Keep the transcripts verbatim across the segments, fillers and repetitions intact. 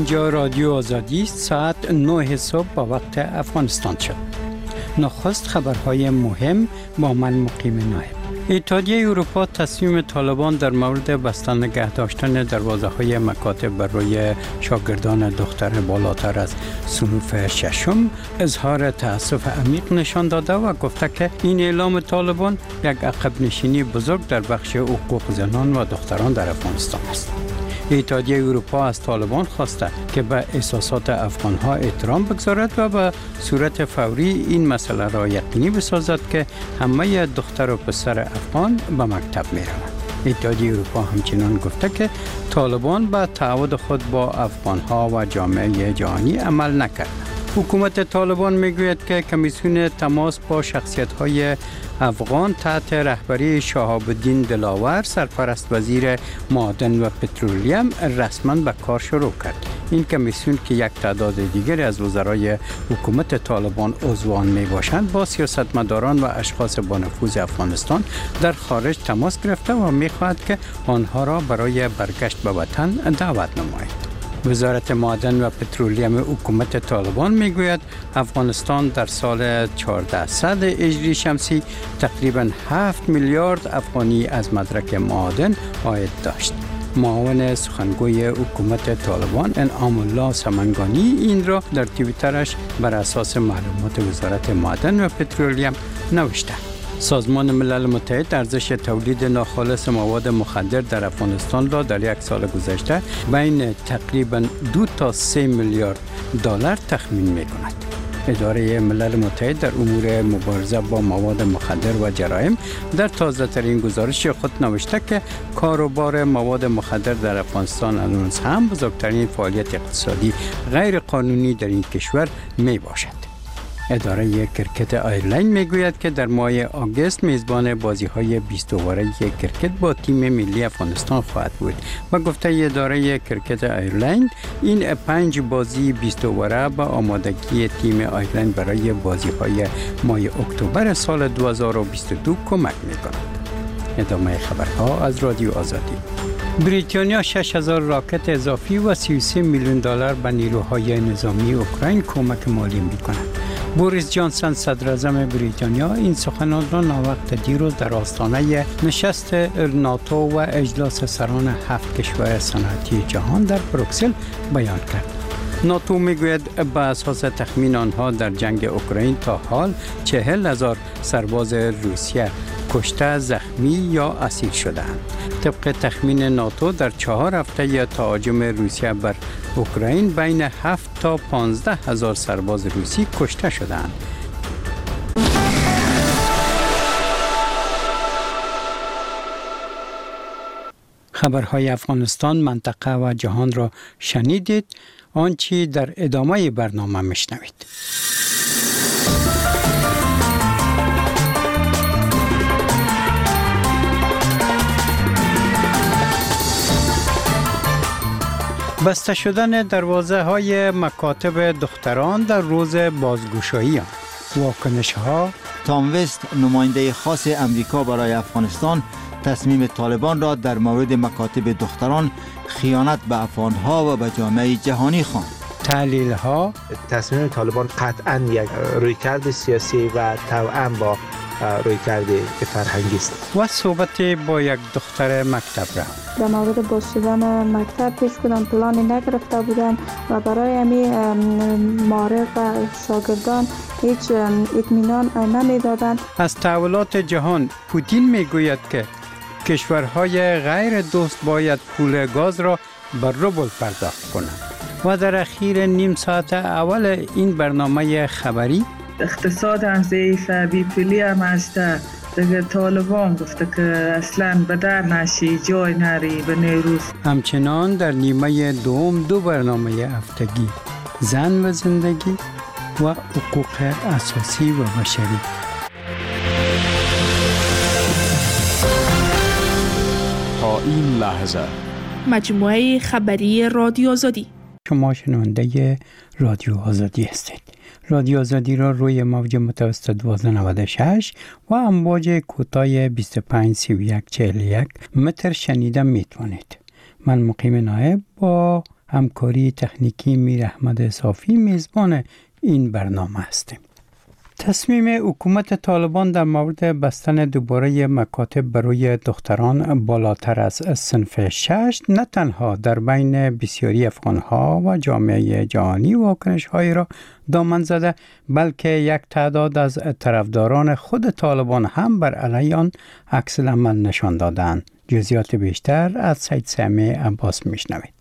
اینجا رادیو آزادی است. ساعت نه صبح با وقت افغانستان شد. نخست خبرهای مهم با من مقیم نایب. اتحادیه اروپا تصمیم طالبان در مورد بستن نگه داشتن دروازه‌های مکاتب برای شاگردان دختر بالاتر از صنف ششم اظهار تأسف عمیق نشان داده و گفته که این اعلام طالبان یک عقب نشینی بزرگ در بخش حقوق زنان و دختران در افغانستان است. اتحادیه اروپا از طالبان خواسته که به احساسات افغانها احترام بگذارد و به صورت فوری این مسئله را یقینی بسازد که همه دختر و پسر افغان به مکتب می روند. اتحادیه اروپا همچنان گفته که طالبان به تعهد خود با افغانها و جامعه جهانی عمل نکرد. حکومت طالبان میگوید که کمیسیون تماس با شخصیت‌های افغان تحت رهبری شهاب الدین دلاور سرپرست وزیر معدن و پترولیم رسما به کار شروع کرد. این کمیسیون که یک تعداد دیگری از وزرای حکومت طالبان عضوان می باشند با سیاستمداران و اشخاص با نفوذ افغانستان در خارج تماس گرفته و می خواهد که آنها را برای برگشت به وطن دعوت نماید. وزارت معدن و پترولیم حکومت طالبان میگوید افغانستان در سال چهاردهصد هجری شمسی تقریباً هفت میلیارد افغانی از مدرک معدن عاید داشت. معاون سخنگوی حکومت طالبان انعام الله سمنگانی این را در توییترش بر اساس معلومات وزارت معدن و پترولیم نوشته. سازمان ملل متحد ارزش تولید ناخالص مواد مخدر در افغانستان را در یک سال گذشته بین تقریباً دو تا سه میلیارد دلار تخمین می کند. اداره ملل متحد در امور مبارزه با مواد مخدر و جرایم در تازه ترین گزارش خود نوشته که کاروبار مواد مخدر در افغانستان هنوز هم بزرگترین فعالیت اقتصادی غیر قانونی در این کشور می باشد. اداره کرکت آیرلند میگوید که در ماه آگوست میزبان بازی‌های بیست اوره کرکت با تیم ملی افغانستان خواهد بود و گفته اداره کرکت آیرلند این پنج بازی بیست اوره با آمادگی تیم آیرلند برای بازی‌های ماه اکتبر سال دو هزار و بیست و دو کمک می‌کند. ادامه خبرها از رادیو آزادی. بریتانیا شش هزار راکت اضافی و سی و سه میلیون دلار به نیروهای نظامی اوکراین کمک مالی می‌کند. بوریس جانسون صدر اعظم بریتانیا این سخنان را ناوقت دیروز در آستانه نشست ناتو و اجلاس سران هفت کشور صنعتی جهان در بروکسل بیان کرد. ناتو میگوید به اساس تخمین آنها در جنگ اوکراین تا حال چهل هزار سرباز روسیه کشته، زخمی یا اسیر شده‌اند. طبق تخمین ناتو در چهار هفته تهاجم روسیه بر اوکراین بین هفت تا پانزده هزار سرباز روسی کشته شده‌اند. خبرهای افغانستان، منطقه و جهان را شنیدید. آنچه در ادامه برنامه میشنوید. بسته شدن دروازه های مکاتب دختران در روز بازگشایی. واکنش ها. تام وست، نماینده خاص امریکا برای افغانستان، تصمیم طالبان را در مورد مکاتب دختران خیانت به افغانها و به جامعه جهانی خواند. تحلیل ها. تصمیم طالبان قطعاً یک رویکرد سیاسی و توأم با رویکرد فرهنگی است. و صحبت با یک دختر مکتب را در مورد باز شدن مکتب پیش کنم پلانی نگرفته بودن و برای امی معارف و شاگردان هیچ اطمینان نمیدادند. از تحولات جهان پوتین میگوید که کشورهای غیر دوست باید پول گاز را بر روبل پرداخت کنند. و در اخیر نیم ساعت اول این برنامه خبری اقتصاد هم ضعیف، بی پولی هم هسته. دیگه طالبان گفته که اصلا به در نشی، جای نری به نیروز. همچنان در نیمه دوم دو برنامه هفتگی، زن و زندگی و حقوق اساسی و بشری. تا این لحظه مجموعه خبری رادیو آزادی. شما شنونده رادیو آزادی هستید. رادیو آزادی را روی موج متوسط دوازده نود و شش و امواج کوتاه بیست و پنج سی و یک چهل و یک متر شنیده میتونید. من مقیم نایب با همکاری تکنیکی میر احمد صافی میزبان این برنامه هستیم. تصمیم حکومت طالبان در مورد بستن دوباره مکاتب برای دختران بالاتر از صنف شش نه تنها در بین بسیاری افغانها و جامعه جهانی واکنش‌هایی را دامن زده، بلکه یک تعداد از طرفداران خود طالبان هم بر علیه آن عکس العمل نشان دادند. جزئیات بیشتر از سید سامی عباس میشنوید.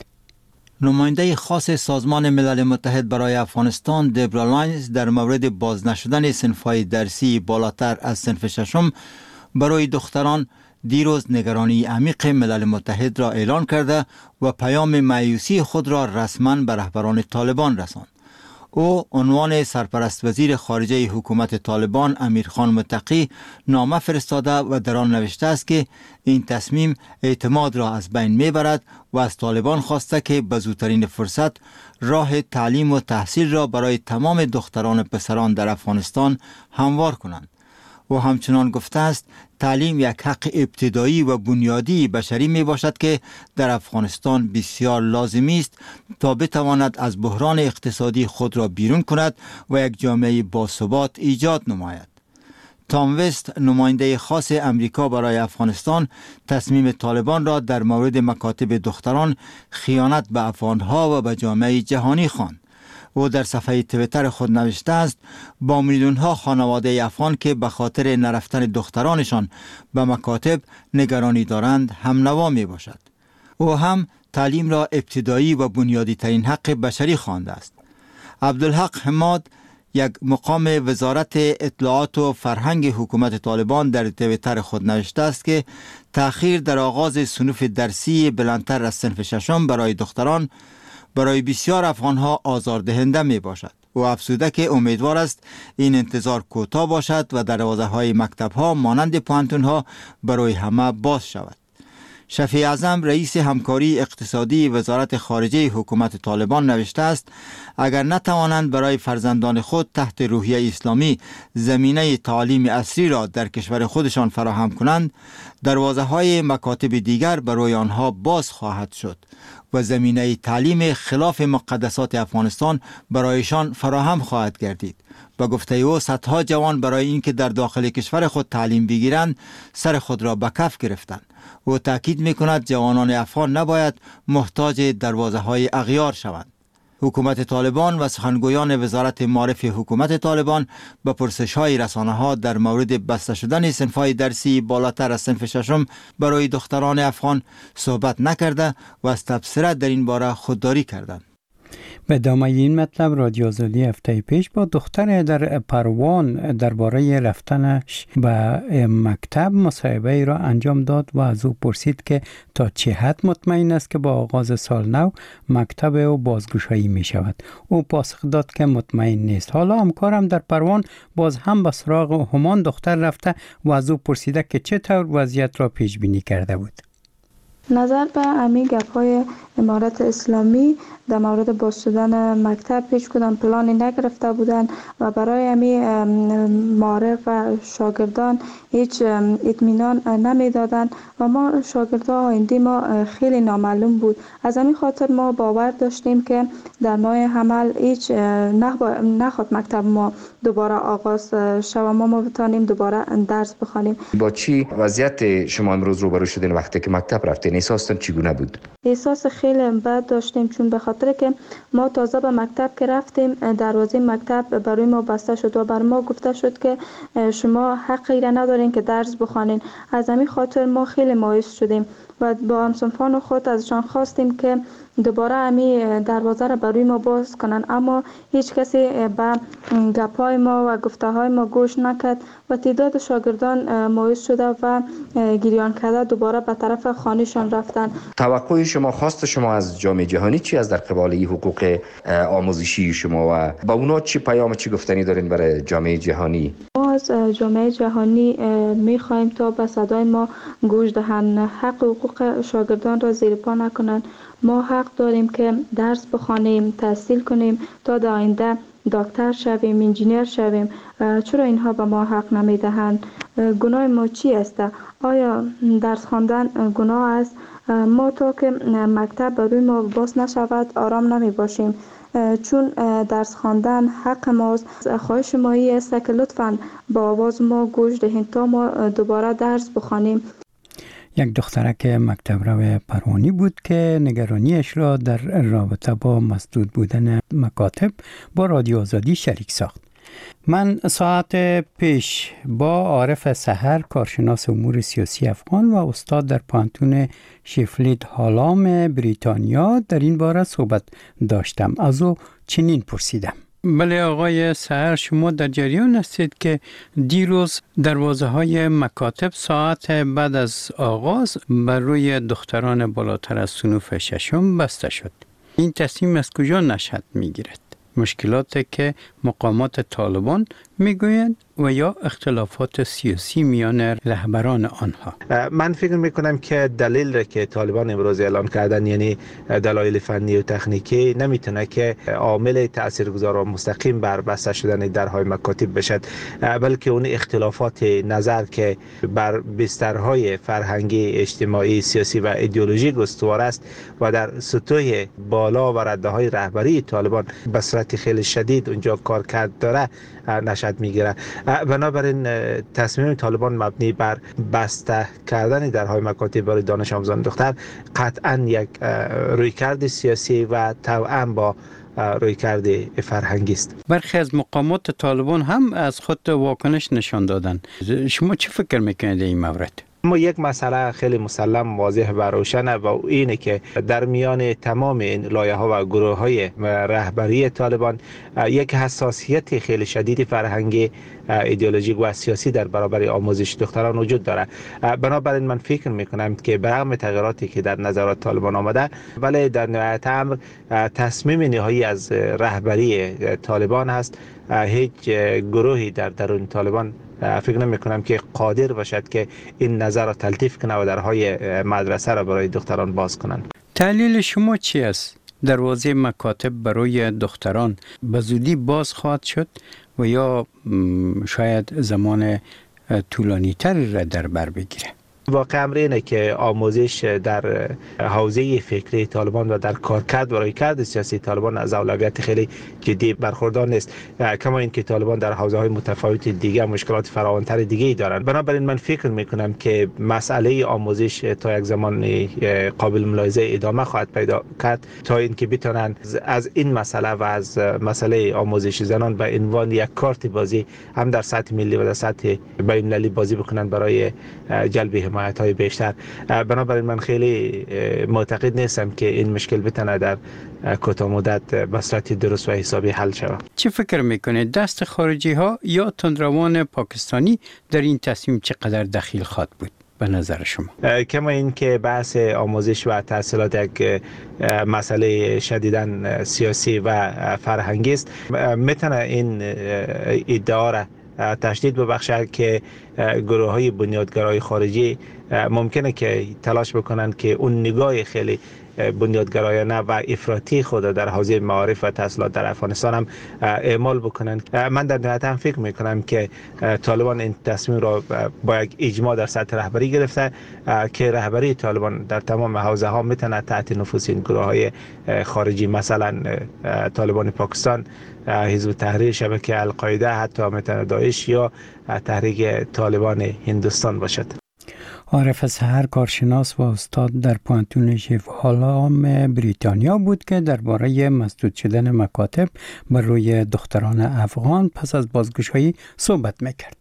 نماینده خاص سازمان ملل متحد برای افغانستان دبرا لاینز در مورد باز نشدن صنف‌های درسی بالاتر از صنف ششم برای دختران دیروز نگرانی عمیق ملل متحد را اعلان کرده و پیام مایوسی خود را رسما به رهبران طالبان رساند. او عنوان سرپرست وزیر خارجه حکومت طالبان امیرخان متقی نامه فرستاده و در آن نوشته است که این تصمیم اعتماد را از بین میبرد و از طالبان خواسته که به زودترین فرصت راه تعلیم و تحصیل را برای تمام دختران و پسران در افغانستان هموار کنند. و همچنان گفته است تعلیم یک حق ابتدایی و بنیادی بشری می باشد که در افغانستان بسیار لازمی است تا بتواند از بحران اقتصادی خود را بیرون کند و یک جامعه باثبات ایجاد نماید. تام وست نماینده خاص امریکا برای افغانستان تصمیم طالبان را در مورد مکاتب دختران خیانت به افغانها و به جامعه جهانی خواند. او در صفحه توییتر خود نوشته است با میلیون ها خانواده افغان که به خاطر نرفتن دخترانشان به مکاتب نگرانی دارند هم نوا می باشد. او هم تعلیم را ابتدایی و بنیادی ترین حق بشری خوانده است. عبدالحق حماد یک مقام وزارت اطلاعات و فرهنگ حکومت طالبان در توییتر خود نوشته است که تأخیر در آغاز صنوف درسی بلندتر از صنف ششم برای دختران برای بسیار افغانها آزاردهنده می باشد. او افزوده که امیدوار است این انتظار کوتاه باشد و دروازه های مکتب ها مانند پوهنتون ها برای همه باز شود. شفیع اعظم رئیس همکاری اقتصادی وزارت خارجه حکومت طالبان نوشته است اگر نتوانند برای فرزندان خود تحت روحیه اسلامی زمینه تعلیم عصری را در کشور خودشان فراهم کنند، دروازه های مکاتب دیگر برای آنها باز خواهد شد و زمینه تعلیم خلاف مقدسات افغانستان برایشان فراهم خواهد گردید. با گفته او صدها جوان برای اینکه در داخل کشور خود تعلیم بگیرند سر خود را به کف گرفتند. او تاکید می‌کند جوانان افغان نباید محتاج دروازه های اغیار شوند. حکومت طالبان و سخنگویان وزارت معارف حکومت طالبان به پرسش‌های رسانه‌ها در مورد بسته شدن صنف‌های درسی بالاتر از صنف ششم برای دختران افغان صحبت نکرده و از تبصره در این باره خودداری کردند. به ادامه این مطلب رادیو آزادی هفته پیش با دختر در پروان درباره رفتنش به مکتب مصاحبه را انجام داد و از او پرسید که تا چه حد مطمئن است که با آغاز سال نو مکتب او بازگشایی می شود. او پاسخ داد که مطمئن نیست. حالا همکارم در پروان باز هم به سراغ همان دختر رفته و از او پرسیده که چطور وضعیت را پیش بینی کرده بود. نظر به همین گپ‌های امارت اسلامی در مورد باز شدن مکتب هیچ کدام پلانی نگرفته بودند و برای همین معارف و شاگردان هیچ اطمینان نمیدادند و ما شاگردان آینده ما خیلی نامعلوم بود. از همین خاطر ما باور داشتیم که در ماه حمل هیچ نخواد مکتب ما دوباره آغاز شود، ما ما بتانیم دوباره درس بخوانیم. با چی وضعیت شما امروز روبرو شدین وقتی که مکتب رفتین؟ احساستون چگونه بود؟ احساس خیلی بد داشتیم چون به خاطر که ما تازه به مکتب که رفتیم دروازه مکتب برای ما بسته شد و بر ما گفته شد که شما حقی را ندارین که درس بخوانین. از همین خاطر ما خیلی مایوس شدیم و با همسنفان خود ازشان خواستیم که دوباره همی دروازه را برای ما باز کنن، اما هیچ کسی به گپای ما و گفته های ما گوش نکرد و تعداد شاگردان مایوس شده و گریان کرده دوباره به طرف خانهشان رفتن. توقع شما، خواست شما از جامعه جهانی چی از در قبال این حقوق آموزشی شما و با اونا چی پیام چی گفتنی دارین برای جامعه جهانی؟ ما از جامعه جهانی میخوایم تا به صدای ما گوش دهند، حق حقوق شاگردان را زیر پا نکنند. ما حق داریم که درس بخوانیم، تحصیل کنیم تا در آینده دکتر شویم، انجینیر شویم. چرا اینها به ما حق نمیدهند؟ گناه ما چی است؟ آیا درس خواندن گناه است؟ ما تا که مکتب بروی ما باز نشود آرام نمی باشیم، چون درس خواندن حق ماست. خواهش ما ای است که لطفاً با آواز ما گوش دهید تا ما دوباره درس بخوانیم. یک دخترک مکتب رو پروانی بود که نگرانیش را در رابطه با مسدود بودن مکاتب با رادیو آزادی شریک ساخت. من ساعت پیش با عارف سحر، کارشناس امور سیاسی افغان و استاد در پانتون شیفلید هالام بریتانیا در این باره صحبت داشتم. از او چنین پرسیدم: بله آقای سحر، شما در جریان هستید که دیروز دروازه های مکاتب ساعت بعد از آغاز بر روی دختران بالاتر از صنف ششم بسته شد. این تصمیم از کجا نشأت میگیرد؟ مشکلاتی که مقامات طالبان میگویند و یا اختلافات سیاسی میان رهبران آنها؟ من فکر میکنم که دلیل را که طالبان امروز اعلان کردن، یعنی دلایل فنی و تکنیکی، نمیتونه که عامل تاثیرگذار و مستقیم بر بسته شدن درهای مکاتب بشد، بلکه اون اختلافات نظر که بر بسترهای فرهنگی، اجتماعی، سیاسی و ایدئولوژیک استوار است و در سطوح بالا و رده‌های رهبری طالبان به صورت خیلی شدید اونجا کار کرد داره نشأت میگیره. بنابراین تصمیم طالبان مبنی بر بسته کردن درهای مکاتب برای دانش آموزان دختر قطعا یک رویکرد سیاسی و توأم با رویکرد فرهنگی است. برخی از مقامات طالبان هم از خود واکنش نشان دادن. شما چه فکر میکنید این مورد؟ اما یک مسئله خیلی مسلم، واضح و روشنه و اینه که در میان تمام این لایه‌ها و گروه‌های رهبری طالبان یک حساسیت خیلی شدید فرهنگی، ایدئولوژیک و سیاسی در برابر آموزش دختران وجود داره. بنابراین من فکر میکنم که برغم تغییراتی که در نظرات طالبان آمده، ولی در نهایت امر تصمیم نهایی از رهبری طالبان هست. هیچ گروهی در درون طالبان فکر نمی کنم که قادر باشد که این نظر را تلطیف کنه و درهای مدرسه را برای دختران باز کنند. تحلیل شما چی است؟ دروازه مکاتب برای دختران به زودی باز خواهد شد و یا شاید زمان طولانی تری را در بر بگیره؟ واقع امر اینه که آموزش در حوزه فکری طالبان و در کارکرد برای کارکرد سیاسی طالبان از اولویت خیلی جدی برخوردار نیست، کما اینکه طالبان در حوزه‌های متفاوت دیگه مشکلات فراوان‌تر دیگه دارند. بنابراین من فکر میکنم که مسئله آموزش تا یک زمان قابل ملاحظه ادامه خواهد پیدا کرد تا اینکه بتونن از این مسئله و از مسئله آموزش زنان به عنوان یک کارت بازی هم در سطح ملی و در سطح بین‌المللی بازی بکنن برای جلب حمایت‌های بیشتر. بنابراین من خیلی معتقد نیستم که این مشکل بتونه در کوتاه مدت به صورت درست و حسابی حل شود. چه فکر میکنید دست خارجی ها یا تندروان پاکستانی در این تصمیم چقدر دخیل خواهد بود به نظر شما؟ کما این که بحث آموزش و تحصیلات یک مسئله شدیداً سیاسی و فرهنگی است، میتونه این ادعا را تشدید ببخشه که گروه های بنیادگرای خارجی ممکنه که تلاش بکنن که اون نگاه خیلی بنیادگرایانه و افراطی خود در حوزه معارف و تحصیلات در افغانستان هم اعمال بکنن. من در نهایت هم فکر میکنم که طالبان این تصمیم را با یک اجماع در سطح رهبری گرفته که رهبری طالبان در تمام حوزه ها میتونه تحت نفوذ این گروه های خارجی، مثلا طالبان پاکستان، حزب تحریر، شبکه القاعده، حتی میتونه داعش یا تحریک طالبان هندوستان باشد. عارف سحر، کارشناس و استاد در پانتون شیف هالام بریتانیا بود که درباره مسدود شدن مکاتب بر روی دختران افغان پس از بازگشایی صحبت میکرد.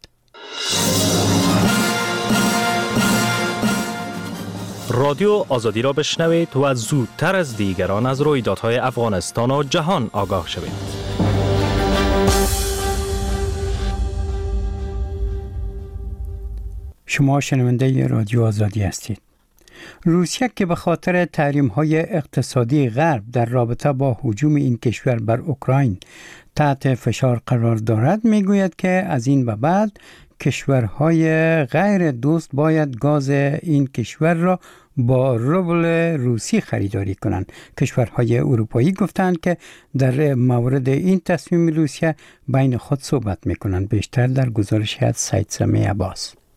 رادیو آزادی را بشنوید و زودتر از دیگران از رویدادهای افغانستان و جهان آگاه شوید. شما شنونده رادیو آزادی هستید. روسیه که به خاطر تحریم‌های اقتصادی غرب در رابطه با هجوم این کشور بر اوکراین تحت فشار قرار دارد، میگوید که از این به بعد کشورهای غیر دوست باید گاز این کشور را با روبل روسی خریداری کنند. کشورهای اروپایی گفتند که در مورد این تصمیم روسیه بین خود صحبت میکنند. بیشتر در گزارش از سید سمی عباس.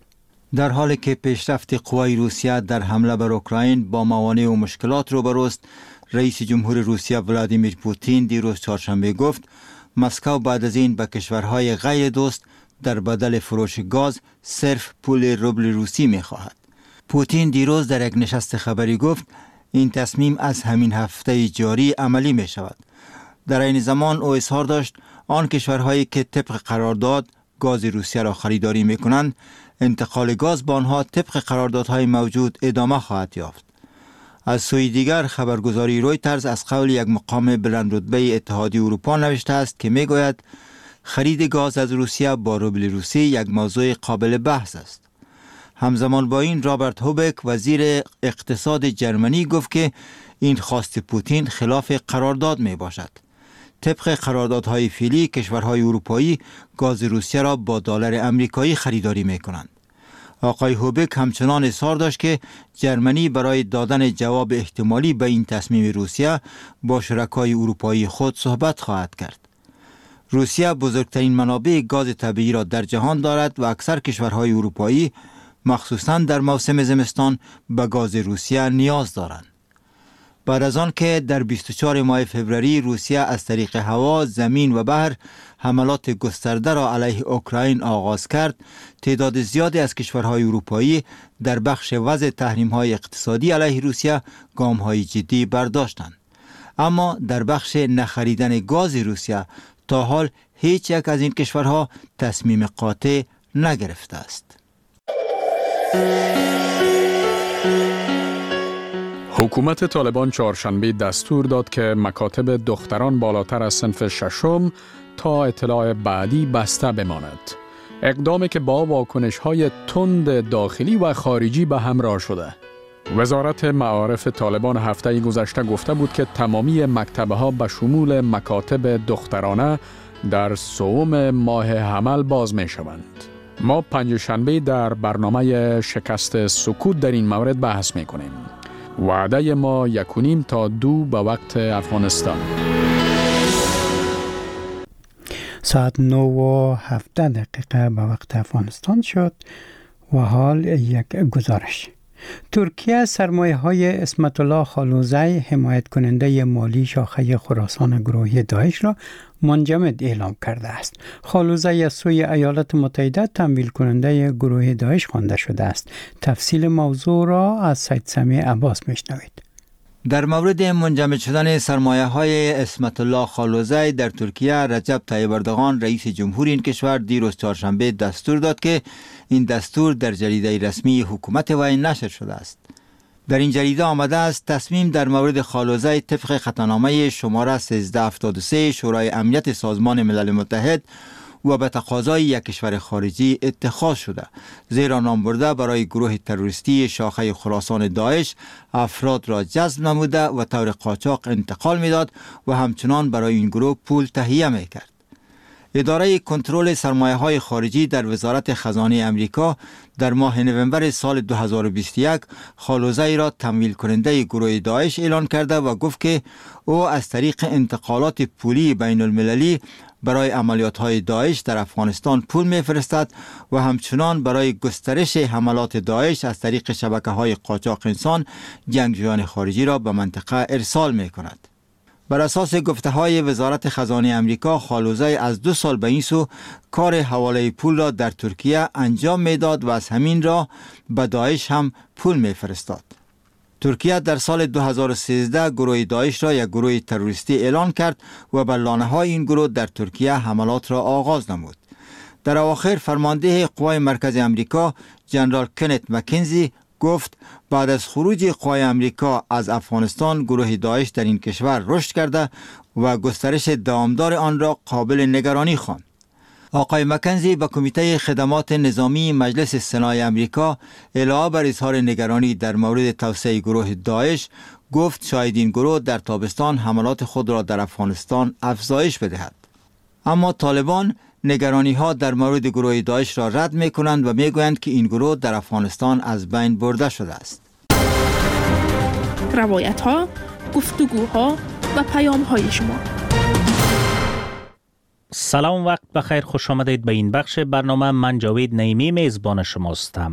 در حالی که پیشرفت قوای روسیه در حمله بر اوکراین با موانع و مشکلات روبروست، رئیس جمهور روسیه ولادیمیر پوتین دیروز چهارشنبه گفت مسکو بعد از این به کشورهای غیر دوست در بدل فروش گاز صرف پول روبل روسی می خواهد. پوتین دیروز در یک نشست خبری گفت این تصمیم از همین هفته جاری عملی می شود. در این زمان او اظهار داشت آن کشورهایی که طبق قرارداد گاز روسیه را خریداری می کنند، انتقال گاز به آنها طبق قراردادهای موجود ادامه خواهد یافت. از سوی دیگر خبرگزاری رویترز از قول یک مقام بلند رتبه اتحادیه اروپا نوشته است که می گوید خرید گاز از روسیه با روبل روسی یک موضوع قابل بحث است. همزمان با این رابرت هوبک وزیر اقتصاد جرمنی گفت که این خواست پوتین خلاف قرارداد می باشد. طبق قراردادهای فعلی کشورهای اروپایی گاز روسیه را با دلار امریکایی خریداری می کنند. آقای هوبک همچنان اصرار داشت که جرمنی برای دادن جواب احتمالی به این تصمیم روسیه با شرکای اروپایی خود صحبت خواهد کرد. روسیه بزرگترین منابع گاز طبیعی را در جهان دارد و اکثر کشورهای اروپایی مخصوصاً در موسم زمستان به گاز روسیه نیاز دارند. بعد از آن که در بیست و چهارم ماه فوریه روسیه از طریق هوا، زمین و بحر حملات گسترده را علیه اوکراین آغاز کرد، تعداد زیادی از کشورهای اروپایی در بخش وضع تحریم‌های اقتصادی علیه روسیه گام‌های جدی برداشتند. اما در بخش نخریدن گاز روسیه تا حال هیچ یک از این کشورها تصمیم قاطع نگرفته است. حکومت طالبان چهارشنبه دستور داد که مکاتب دختران بالاتر از صنف ششم تا اطلاع بعدی بسته بماند. اقدامی که با واکنش‌های تند داخلی و خارجی به همراه شده. وزارت معارف طالبان هفته گذشته گفته بود که تمامی مکتب‌ها به شمول مکاتب دخترانه در سوم ماه حمل باز می‌شوند. ما پنجشنبه در برنامه شکست سکوت در این مورد بحث می‌کنیم. وعده ما یکونیم تا دو به وقت افغانستان. ساعت نه و هفده دقیقه به وقت افغانستان شد و حال یک گزارش. ترکیه سرمایه های اسمت الله خالوزی حمایت کننده مالی شاخه خراسان گروهی داعش را منجمد اعلام کرده است. خالوزی از سوی ایالات متحده تمویل کننده گروه داعش خوانده شده است. تفصیل موضوع را از سید سمیع عباس میشنوید. در مورد منجمد شدن سرمایه های اسمت الله خالوزی در ترکیه، رجب طیب اردوغان رئیس جمهور این کشور دیروز چهارشنبه دستور داد که این دستور در جریده رسمی حکومت وی نشر شده است. در این جریده آمده است تصمیم در مورد خالوزی طبق خطانامه شماره سیزده هفتاد و سه شورای امنیت سازمان ملل متحد و به تقاضای یک کشور خارجی اتخاذ شده، زیرا نام برده برای گروه تروریستی شاخه خراسان داعش افراد را جذب نموده و طور قاچاق انتقال میداد و همچنان برای این گروه پول تهیه میکرد. اداره کنترل سرمایه های خارجی در وزارت خزانه امریکا در ماه نوامبر سال دو هزار و بیست و یک خالوزی را تمویل کننده گروه داعش اعلان کرده و گفت که او از طریق انتقالات پولی بین المللی برای عملیات های داعش در افغانستان پول میفرستد و همچنان برای گسترش حملات داعش از طریق شبکه های قاچاق انسان جنگجویان خارجی را به منطقه ارسال می کند. بر اساس گفته های وزارت خزانه امریکا، خالوزی از دو سال به این سو کار حواله پول را در ترکیه انجام میداد و از همین راه به داعش هم پول میفرستاد. ترکیه در سال دو هزار و سیزده گروه داعش را یک گروه تروریستی اعلان کرد و بر لانه‌های این گروه در ترکیه حملات را آغاز نمود. در اواخر فرمانده قوای مرکزی امریکا جنرال کنت مکنزی گفت بعد از خروج قوای امریکا از افغانستان گروه داعش در این کشور رشد کرده و گسترش دوامدار آن را قابل نگرانی خواند. آقای مکنزی به کمیته خدمات نظامی مجلس سنای امریکا علاوه بر اظهار نگرانی در مورد توسعه گروه داعش گفت شاید این گروه در تابستان حملات خود را در افغانستان افزایش بدهد. اما طالبان نگرانی ها در مورد گروه داعش را رد می کنند و می گویند که این گروه در افغانستان از بین برده شده است. روایت ها، گفتگوها و پیام های شما. سلام، وقت بخیر، خوش آمدید به این بخش برنامه. من جاوید نعیمی میزبان شماستم.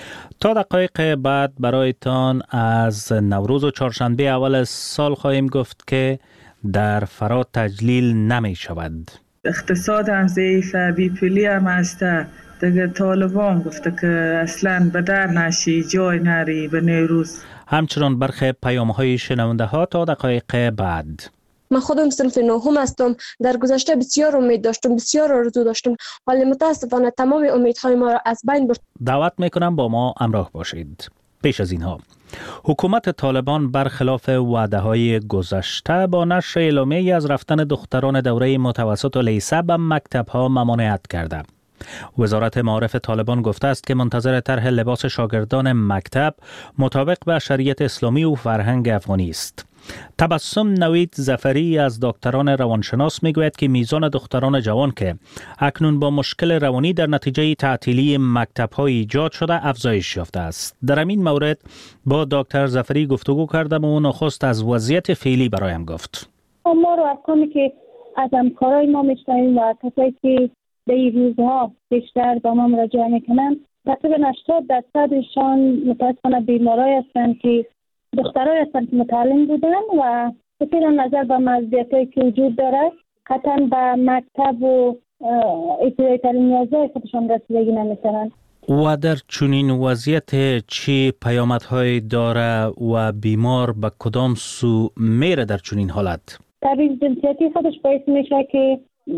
تا دقایق بعد برایتان از نوروز و چهارشنبه اول سال خواهیم گفت که در فرا تجلیل نمی شود. اقتصاد هم ضعیفه، بی پولی هم هسته. دیگه طالبان گفته که اصلا به در نشی، جای نری به نوروز. همچنان برخی پیام‌های شنونده ها تا دقایق بعد. من خودم صنف نهم هستم. در گذشته بسیار امید داشتم، بسیار آرزو داشتم، ولی متاسفانه تمام امیدهای ما را از بین برد. دعوت میکنم با ما همراه باشید. پیش از اینها حکومت طالبان برخلاف وعده‌های گذشته با نشر اعلامیه‌ای از رفتن دختران دوره متوسط و لیسه به مکتب‌ها ممانعت کرده. وزارت معارف طالبان گفته است که منتظر طرح لباس شاگردان مکتب مطابق به شریعت اسلامی و فرهنگ افغانی است. تبسم نوید ظفری از دکتران روانشناس میگوید که میزان دختران جوان که اکنون با مشکل روانی در نتیجه تعطیلی مکتب‌های ایجاد شده افزایش یافته است. در این مورد با دکتر ظفری گفتگو کردم و نخست از وضعیت فعلی برایم گفت. ما رو ارقامی که از همکارای ما میشنویم و کسایی که در این روزها بیشتر با ما مراجعه میکنن، تقریبا هشتاد درصدشان متاسفانه بیمارای هستند که دخترای هستند که متعلم بودن و بسیار نظر به مزیتایی که وجود داره قطعا به مکتب و ابتدایی تعلیم نیازهای خودشان رسیدگی نمیکنن. و در چنین وضعیت چه پیامدهایی داره و بیمار به کدام سو میره در چنین حالت؟ تبعیض جنسیتی خودش باعث میشه که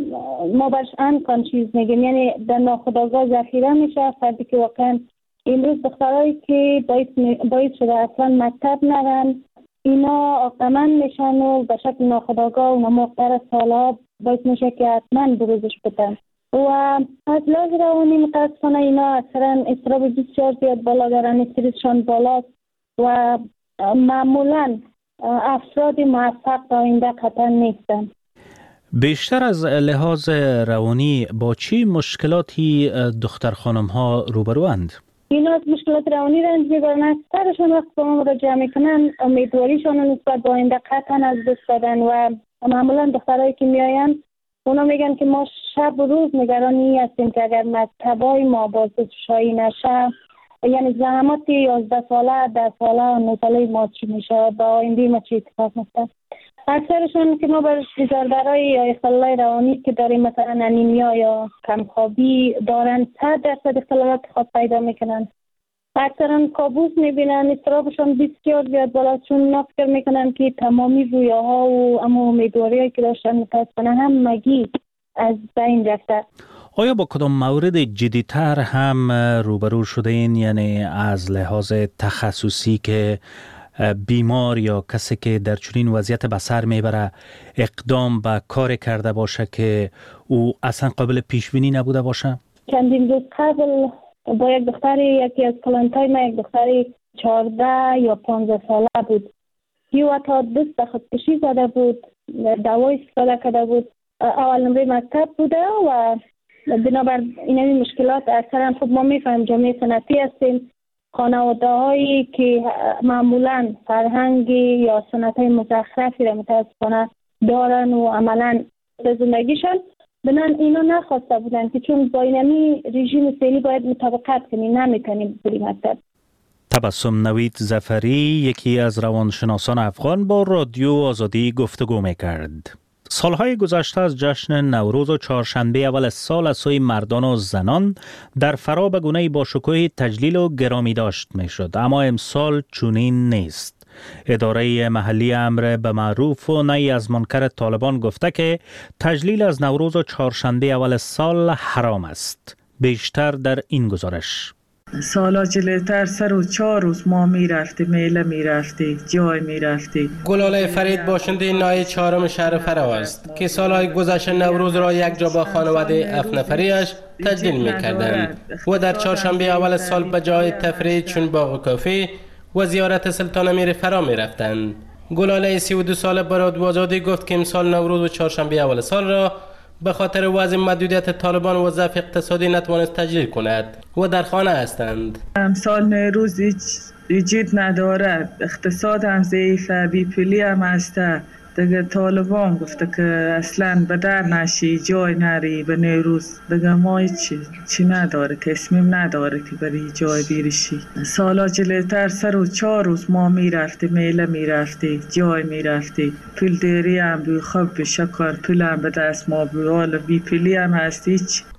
ما برش انکانشیز میگیم، یعنی در ناخودآگاه ذخیره میشه. فردی که واقعا امروز دخترایی که باعث, باعث شده اصلا مکتب نرن، اینا آقامن میشن و به شکل ناخودآگاه و نموقتر سالها باعث میشه که حتما بروزش بدن. و از لحاظ روانی متاسفانه اینا اکثرا اضطراب بسیار زیاد بالا دارن، استرسشان بالاست و معمولا افراد موفق تا آینده قطعا نیستن. بیشتر از لحاظ روانی با چی مشکلاتی دختر خانم ها روبروند؟ اینا از مشکلات روانی رنج میبرن. اکثرشون وقت با ما مراجعه میکنن امیدواریشون نسبت به آینده قطعا از دست دادن و معمولا دخترایی که میاین اونا میگن که ما شب و روز نگرانی هستیم که اگر مکتبای ما بازگشایی نشه، یعنی زحمات یازده ساله، ده ساله و نه ساله ما چی میشه، با آینده ما چی اتفاق میفته. اکثرشون که ما برای بیزاردارای یا اختلالای روانی که داریم، مثلا انیمیا یا کمخوابی دارن، صد درصد اختلالات خواب پیدا میکنن. اکثرا کابوس میبینن، اضطرابشون بسیار زیاد بالا، چون فکر میکنن که تمامی رویاها و اما امیدواریایی که داشتن متاسفانه همگی از بین رفته. آیا با کدام مورد جدی‌تر هم روبرو شده این، یعنی از لحاظ تخصصی که بیمار یا کسی که در چنین وضعیت به سر میبره اقدام به کار کرده باشه که او اصلا قابل پیش بینی نبوده باشه؟ چندین روز قبل با یک دختری، یکی از کلانتای ما، یک دختری چهارده یا پانزده ساله بود، یو تا دست به خودکشی زده بود، دوای استفاده کرده بود. اول نمره مکتب بوده و بنابر این مشکلات اکثرا خب ما میفهمیم جامعه سنتی هستیم، خانواده هایی که معمولا فرهنگی یا سنت های مزخرفی را متاسفانه دارن و عملا به زندگیشان بنان اینا نخواسته بودن که چون با اینمی رژیم فعلی باید مطابقت کنیم، نمیتونیم بری مکتب. تبسم نوید ظفری، یکی از روانشناسان افغان، با رادیو آزادی گفتگو میکرد. سالهای گذشته از جشن نوروز و چهارشنبه اول سال از سوی مردان و زنان در فرا به گونه‌ای با شکوه تجلیل و گرامی داشت میشد، اما امسال چنین نیست. اداره محلی امر به معروف و نهی از منکر طالبان گفته که تجلیل از نوروز و چهارشنبه اول سال حرام است. بیشتر در این گزارش. سالا جلوتر سر و چهار روز ما میرفتی، میله میرفتی، جای میرفتی. گلاله فرید باشنده نای چهارم شهر فرا است که سالهای گذشته نوروز را یک جا با خانواده هفت نفریش تجلیل میکردند و در چهارشنبه اول سال به جای تفریح چون باغ و کافه و زیارت سلطان امیر فرا میرفتند. گلاله سی و دو ساله براد آزادی گفت که امسال نوروز و چهارشنبه اول سال را به خاطر وضع محدودیت طالبان و ضعف اقتصادی نتوانست تجلیل کند و در خانه هستند. امسال نوروز هیچ وجود ندارد، اقتصاد هم ضعیفه، بی پولی هم هسته، دیگه طالبان گفته که اصلا به در نشی، جای نری به نیروز. دیگه ما چی چی نداره، تصمیم نداره که بری جای بیرشی. سالا جلوتر سر و چهار روز ما میرفتی میله میرفتی جای میرفتی، پول دیری هم بی خوب به شکر پول هم به دست ما بیال بی پولی هم هستی.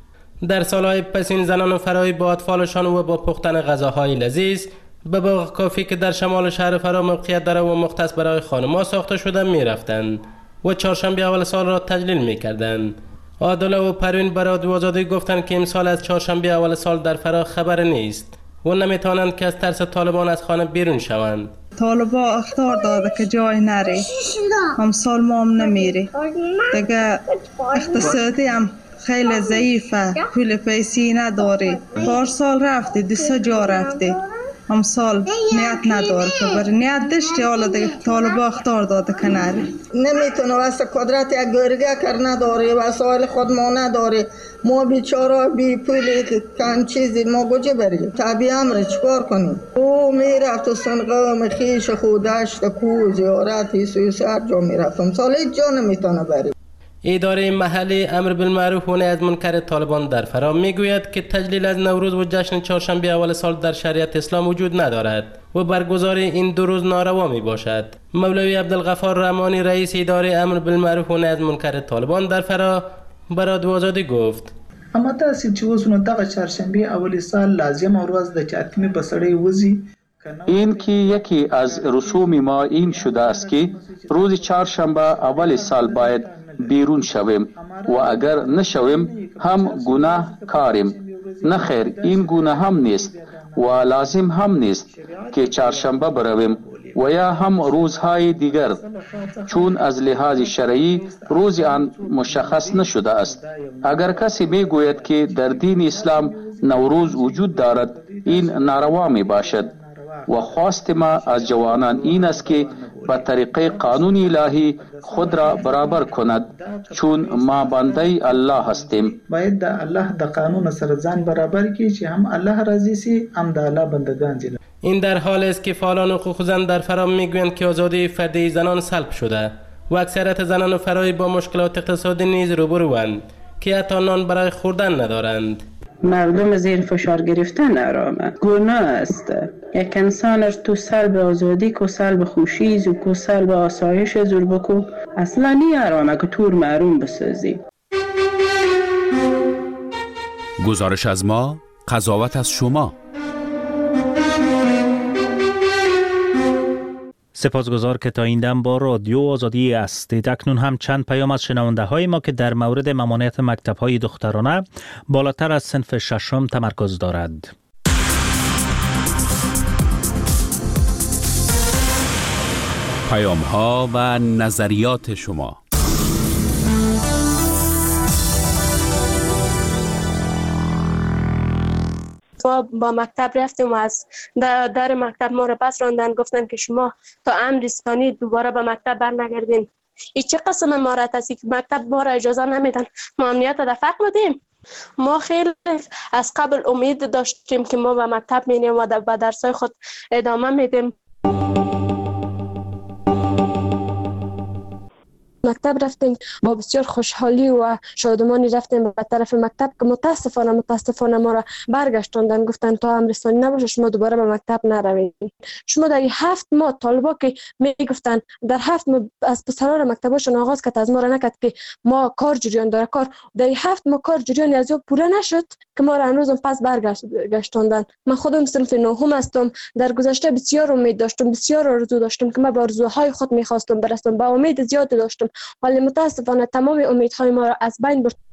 در سالهای پسین زنان و فرای با اطفالشان و با پختن غذاهای لذیذ به باغ کافی که در شمال شهر فرا موقعیت داره و مختص برای خانم‌ها ساخته شده میرفتند و چهارشنبه اول سال را تجلیل میکردند. عادله و پروین برای رادیو آزادی گفتند که امسال از چهارشنبه اول سال در فرا خبر نیست و نمیتوانند که از ترس طالبان از خانه بیرون شوند. طالبا اختار داده که جای نری، هم سال ما هم نمیری دیگه. اقتصادی هم خیلی ضعیفه، پول پیسی نداری. پارسال رفتی دو سه جا رفتی، هم سال نیت نداره که بر نیت داشتی. حالا دیگه طالبا اختار داده که نری. نمیتونه واسه قدرت یک گرگه کر نداری، وسایل خود ما نداری، ما بیچاره بی پولی کم چیزی ما گوجه بریم طبیعی امر چکار کنیم. او میرفت و سنقام خیش خودشت کو زیارت سوی سر جا میرفتم، سال هیچ جا نمیتونه بریم. اداره محلی امر بالمعروف و نهی از منکر طالبان در فرا میگوید که تجلیل از نوروز و جشن چهارشنبه اول سال در شریعت اسلام وجود ندارد و برگزاری این دو روز ناروا می باشد. مولوی عبدالغفار رحمانی رئیس اداره امر بالمعروف و نهی از منکر طالبان در فرا برای رادیو آزادی گفت: اما تاسو چې اوس نو دغه چهارشنبه اول سال لازم ورځ د چاتمی بسړی وزي. این که یکی از رسوم ما این شده است که روز چهارشنبه اول سال باید بیرون شویم و اگر نشویم هم گناه کاریم. نه خیر، این گناه هم نیست و لازم هم نیست که چهارشنبه برویم و یا هم روزهای دیگر، چون از لحاظ شرعی روز آن مشخص نشده است. اگر کسی میگوید که در دین اسلام نوروز وجود دارد، این ناروا می باشد و خواست ما از جوانان این است که با طریق قانون الهی خود را برابر کند، چون ما بنده الله هستیم. باید د الله د قانون سره ځان برابر کی چې هم الله راضی سی هم د الله بندگان دي. این در حالی است که فعالان حقوق زن در فرا میگویند که آزادی فردی زنان سلب شده و اکثریت زنان و فرای با مشکلات اقتصادی نیز روبروند که حتی نان برای خوردن ندارند. مردم زیر فشار گرفتن آرامه گناه است. یک انسان تو سلب آزادی کو سلب خوشیز و کو سلب آسایش زور بکو اصلا نی آرامه که تور محروم بسازی. گزارش از ما، قضاوت از شما. سپاسگزار که تا این دم با رادیو آزادی هستید. اکنون هم چند پیام از شنونده های ما که در مورد ممانعت مکتب های دخترانه بالاتر از صنف ششم تمرکز دارد. پیام ها و نظریات شما. ما با مکتب رفتیم و از در مکتب ما را پس راندن، گفتن که شما تا امر ثانی دوباره به مکتب برنگردین. این چه قسم مهارت است که مکتب ما را اجازه نمیدن ما امنیت دفع بدیم؟ ما خیلی از قبل امید داشتیم که ما به مکتب میریم و به درسای خود ادامه میدیم. مکتب رفتیم با بسیار خوشحالی و شادمانی رفتیم به طرف مکتب که متاسفانه متاسفانه ما را برگشتاندن، گفتن تا امر ثانی نباشه شما دوباره به مکتب نروید. شما در هفت ماه طالبا که میگفتن در هفت ماه از پسران مکتباشون آغاز کرد از ما را نکرد که ما کار جریان داره کار در هفت ماه کار جریان از او پوره نشد که ما را هنوز پس برگشتاندن. من خودم صنف نهم هستم. در گذشته بسیار امید داشتم، بسیار آرزو داشتم که من به آرزوهای خود میخواستم برسم، با امید زیاد داشتم، ولی متاسفانه تمام امیدهای ما را از بین برد.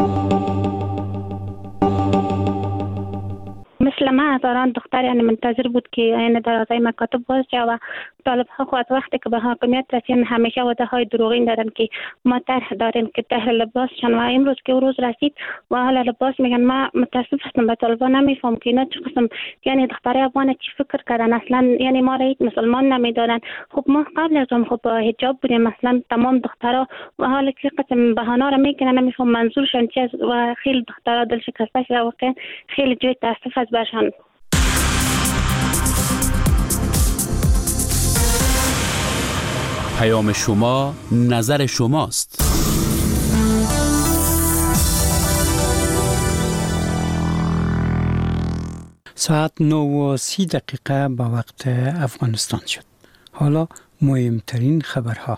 مثل ما هزاران دختر یعنی منتظر بود که یعنی درازای مکاتب باز شد و طالب ها خود وقتی که به حاکمیت رسیدن همیشه وعده های دروغین دادن که ما طرح داریم که طرح لباس شن و امروز که روز رسید و حالا لباس میگن. ما متاسف هستم به طالبا نمیفهم که اینا چه قسم یعنی دخترای افغان چی فکر کردن اصلا، یعنی ما را یک مسلمان نمیدادن. خب ما قبل از اون خب با حجاب بودیم مثلا تمام دخترها و حالا که قسم بهانه را میکنن نمیفهم منظورشون چی است و خیلی دخترها دل شکسته شده. واقعا خیلی جای تاسف است برشان. پیام شما نظر شماست. ساعت نه و سی دقیقه به وقت افغانستان شد. حالا مهمترین خبرها.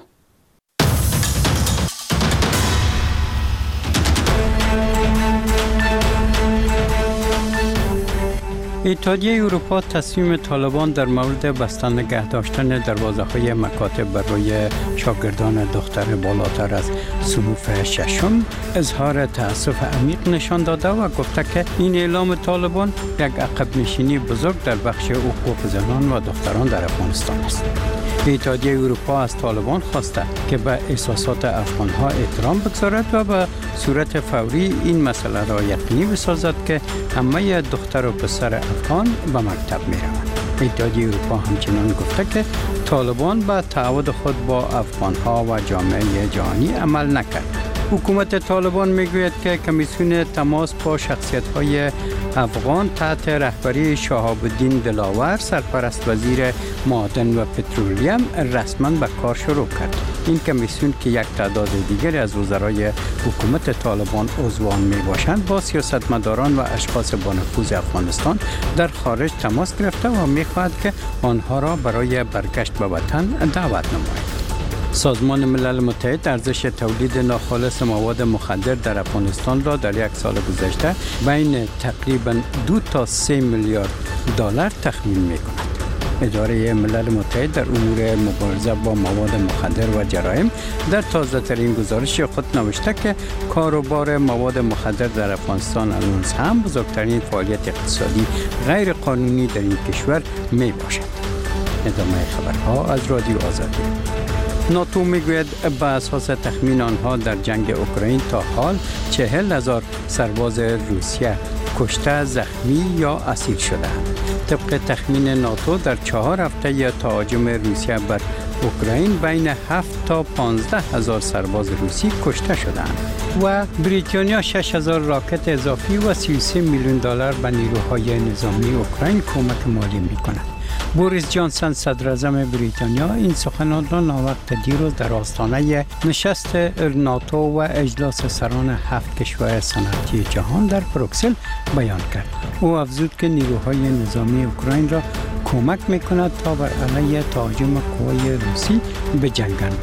اتحادیه اروپا تصمیم طالبان در مورد بستن نگه داشتن دروازه‌های مکاتب برای شاگردان دختر بالاتر از صنف ششم اظهار تأسف عمیق نشان داده و گفته که این اعلام طالبان یک عقب نشینی بزرگ در بخش حقوق زنان و دختران در افغانستان است. اتحادیه اروپا از طالبان خواسته که به احساسات افغانها احترام بگذارد و به صورت فوری این مسئله را یقینی بسازد که همه دختر و پسر افغان به مکتب می روند. اتحادیه اروپا همچنان گفته که طالبان به تعهد خود با افغانها و جامعه جهانی عمل نکرد. حکومت طالبان میگوید که کمیسیون تماس با شخصیت‌های افغان تحت رهبری شهاب الدین دلاور سرپرست وزیر معدن و پترولیم رسما به کار شروع کرد. این کمیسیون که یک تعداد دیگری از وزرای حکومت طالبان عضوان می باشند با سیاستمداران و اشخاص با نفوذ افغانستان در خارج تماس گرفته و می خواهد که آنها را برای برگشت به وطن دعوت نماید. سازمان ملل متحد ارزش تولید ناخالص مواد مخدر در افغانستان را در یک سال گذشته بین تقریباً دو تا سه میلیارد دلار تخمین می کند. اداره ملل متحد در امور مبارزه با مواد مخدر و جرایم در تازه ترین گزارش خود نوشته که کاروبار مواد مخدر در افغانستان هنوز هم بزرگترین فعالیت اقتصادی غیر قانونی در این کشور می باشد. ادامه خبرها از رادیو آزادی. ناتو میگوید به اساس تخمین آنها در جنگ اوکراین تا حال چهل هزار سرباز روسیه کشته، زخمی یا اسیر شده‌اند. طبق تخمین ناتو در چهار هفته تهاجم روسیه بر اوکراین بین هفت تا پانزده هزار سرباز روسی کشته شدند و بریتانیا شش هزار راکت اضافی و سی و سه میلیون دلار به نیروهای نظامی اوکراین کمک مالی می‌کند. بوریس جانسون صدر اعظم بریتانیا این سخنان را ناوقت دیروز در آستانه نشست ناتو و اجلاس سران هفت کشور صنعتی جهان در بروکسل بیان کرد. او افزود که نیروهای نظامی اوکراین را کمک می‌کند تا بر علیه تهاجم قوای روسی بجنگند.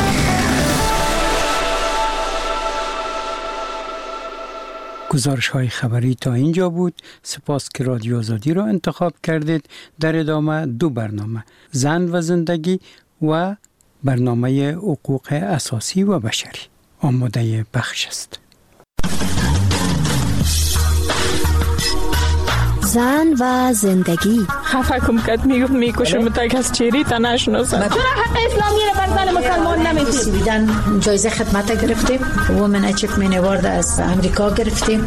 گزارش های خبری تا اینجا بود. سپاس که رادیو آزادی را انتخاب کردید. در ادامه دو برنامه، زن و زندگی و برنامه حقوق اساسی و بشری آماده بخش است. زن و زندگی. خفه کم کد میگفت میکشم تا کس چیری تا نشناسم. چرا حق اسلامی را بر زن مسلمان نمیدید؟ بیدن جایزه خدمت گرفتیم. وومن اچیومنت اوارد از امریکا گرفتیم.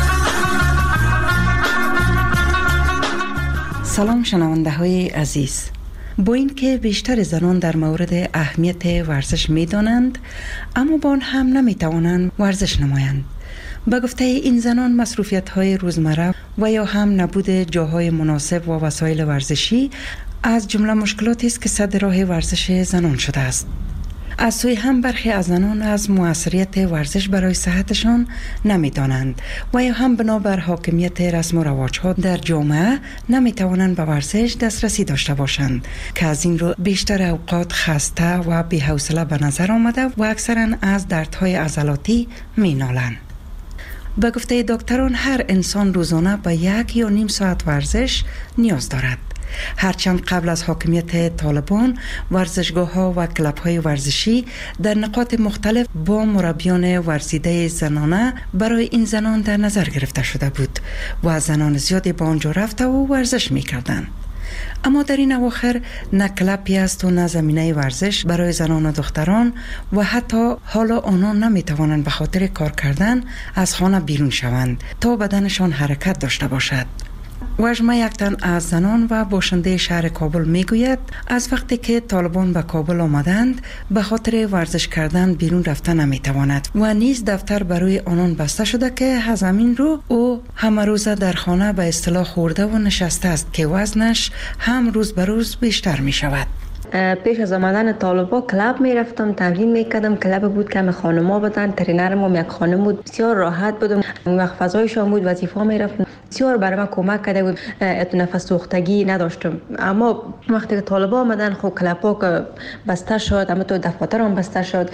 سلام شنونده های عزیز. با این که بیشتر زنان در مورد اهمیت ورزش میدانند، اما با آن هم نمیتوانند ورزش نمایند. به گفته این زنان مصروفیت‌های روزمره و یا هم نبود جاهای مناسب و وسایل ورزشی از جمله مشکلاتی است که سد راه ورزش زنان شده است. از سوی هم برخی از زنان از موثریت ورزش برای صحتشان نمی‌دانند و یا هم بنابر حاکمیت رسم و رواج‌ها در جامعه نمی‌توانند به ورزش دسترسی داشته باشند که از این رو بیشتر اوقات خسته و بی‌حوصله به نظر آمده و اکثراً از دردهای عضلاتی می‌نالند. به گفته دکتران هر انسان روزانه به یک یا نیم ساعت ورزش نیاز دارد. هرچند قبل از حاکمیت طالبان ورزشگاه ها و کلب های ورزشی در نقاط مختلف با مربیان ورزیده زنانه برای این زنان در نظر گرفته شده بود و زنان زیادی با آنجا رفته و ورزش می کردند. اما در این اواخر نه کلبی است و نه زمینه ورزش برای زنان و دختران و حتی حالا آنان نمی توانند به خاطر کار کردن از خانه بیرون شوند تا بدنشان حرکت داشته باشد. وجمه یک تن از زنان و باشنده شهر کابل می گوید از وقتی که طالبان به کابل آمدند به خاطر ورزش کردن بیرون رفتن نمی تواند و نیز دفتر برای آنان بسته شده که از همین رو او همه روزه در خانه به اصطلاح خورده و نشسته است که وزنش هم روز به روز بیشتر می شود. پیش از آمدن طالبا کلاب میرفتم، تمرین میکردم. کلاب بود که خانما بودن، ترینرم یک خانم بود، بسیار راحت بودم. وقت فضایشان بود، وظیفه میرفتم، بسیار برای من کمک کرده بود. نفس سوختگی نداشتم. اما وقتی که طالبا آمدن خب کلابا که بسته شد، اما تو دفاتر هم بسته شد،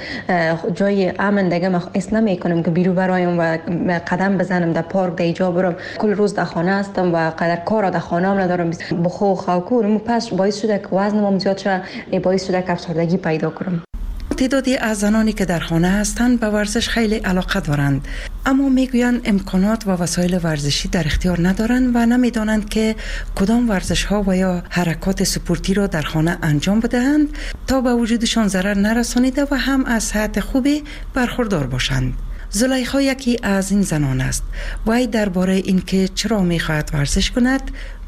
جای امن دیگه من حس نمیکنم که بیرون برایم و قدم بزنم در پارک در اینجا برم. کل روز در خانه هستم و قدر کار در خانه هم ندارم. بخو خوکور پس باعث شده که وزنم زیاد شد، باعث شده که افسردگی پیدا کنم. تعدادی از زنانی که در خانه هستند به ورزش خیلی علاقه دارند، اما میگویند امکانات و وسایل ورزشی در اختیار ندارند و نمیدانند که کدام ورزش ها و یا حرکات سپورتی را در خانه انجام بدهند تا به وجودشان ضرر نرسانیده و هم از صحت خوبی برخوردار باشند. زلیخا یکی از این زنان است. وی درباره اینکه چرا میخواهد ورزش کند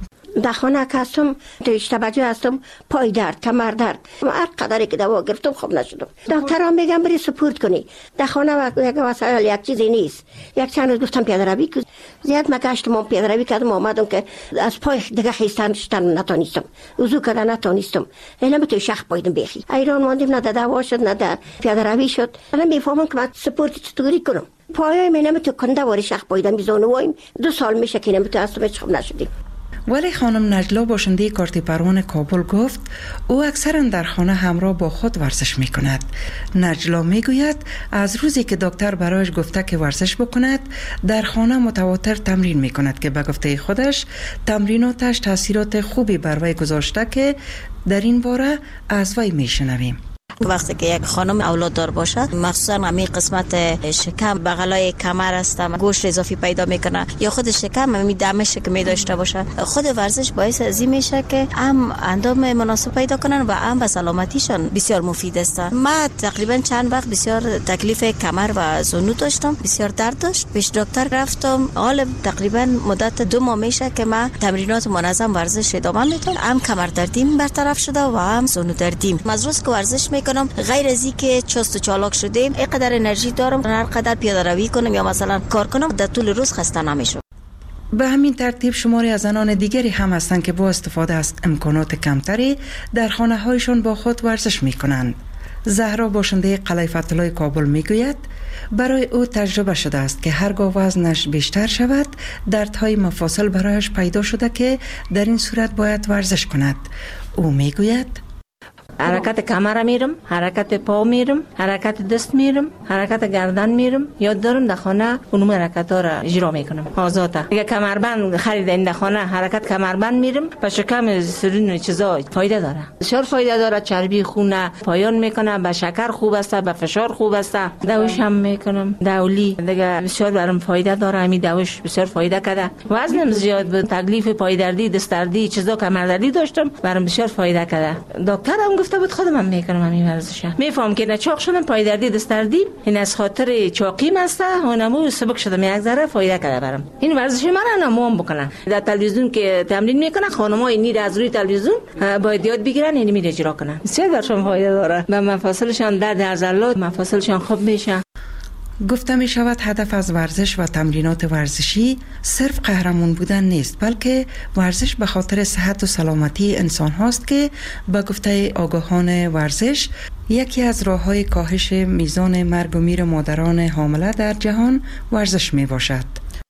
در خانه که هستم دویش توجه هستم، پای درد، کمر درد، هر قدری که دوا گرفتم خوب نشدم. دکترها میگن بری سپورت کنی. در خانه یک وسایل یک چیزی نیست. یک چند روز گفتم پیاده روی کنم. زیاد مگشتم و پیاده روی کردم، آمدم که از پای دیگه خیستن شدن نتونستم. وضو کردن نتونستم. اینا تو شخ پایدم بخی. ایران ماندیم، نه دوا شد نه در پیاده روی شد. من میفهمم که من سپورت چطوری کنم. پایای من تو کنده واری شخ پایدم بیزانوایم. دو سال میشه که نمیتونم هستم خوب نشدیم. ولی خانم نجلا باشنده کارت پروان کابل گفت او اکثرا در خانه همراه با خود ورزش می کند. نجلا می گوید از روزی که دکتر برایش گفته که ورزش بکند در خانه متواتر تمرین می کند که به گفته خودش تمریناتش تاثیرات خوبی بر وی گذاشته که در این باره از وی می شنویم. وقتی که یک خانم اولاد دار باشد، مخصوصا همین قسمت شکم بغلای کمر است، گوشت اضافی پیدا میکنه یا خود شکم همین دمش که می داشته باشه، خود ورزش باعث از این میشه که هم اندام مناسب پیدا کنن و هم به سلامتیشان بسیار مفید است. من تقریبا چند وقت بسیار تکلیف کمر و زانو داشتم، بسیار درد داشت، پیش دکتر رفتم. حالا تقریبا مدت دو ماه میشه که من تمرینات منظم ورزش ادامه میدم، هم کمر دردیم برطرف شده و هم زانو دردیم. از روز که ورزش میکنم غیر از این که چست و چالاک شدیم، اینقدر انرژی دارم هر قدر پیاده روی کنم یا مثلا کار کنم در طول روز خسته نمیشم. به همین ترتیب شماری از زنان دیگری هم هستند که با استفاده از امکانات کمتری در خانه هایشان با خود ورزش می کنند. زهرا باشنده قلعه فتح‌الله کابل می گوید برای او تجربه شده است که هرگاه وزنش بیشتر شود دردهای مفاصل برایش پیدا شده که در این صورت باید ورزش کند. او می گوید حرکت کمر میرم، حرکت پا میرم، حرکت دست میرم، حرکت گردن میرم. یاد دارم در خانه اونم حرکت ها را اجرا میکنم آزاده. اگه کمربند خریدم در خانه حرکت کمربند میرم، به شکم سرین چیزا فایده داره، بسیار فایده داره. چربی خون پایان میکنه، به شکر خوب است، به فشار خوب است. دوش هم میکنم، دولی دیگه بسیار برام فایده داره. همین دوش بسیار فایده کرده. وزنم زیاد بود، تکلیف پای دردی، دست دردی، چیزا کمر دردی داشتم، برام بسیار فایده کرده. دکترم گفته بود خودم هم میکنم همین ورزش. میفهم که نچاق شدم، پای دردی دست دردی، این از خاطر چاقی مسته اونمو سبک شدم، یک ذره فایده کرده برام. این ورزش من نموام بکنم. در تلویزیون که تمرین میکنه خانم‌ها اینی از روی تلویزیون باید یاد بگیرن، اینی می اجرا کنن. بسیار برشون فایده داره. به مفاصلشان درد عضلات، مفاصلشان خوب میشه. گفته می شود هدف از ورزش و تمرینات ورزشی صرف قهرمان بودن نیست، بلکه ورزش به خاطر صحت و سلامتی انسان هاست که به گفته آگاهان ورزش یکی از راه‌های کاهش میزان مرگ و میر مادران حامله در جهان ورزش می باشد.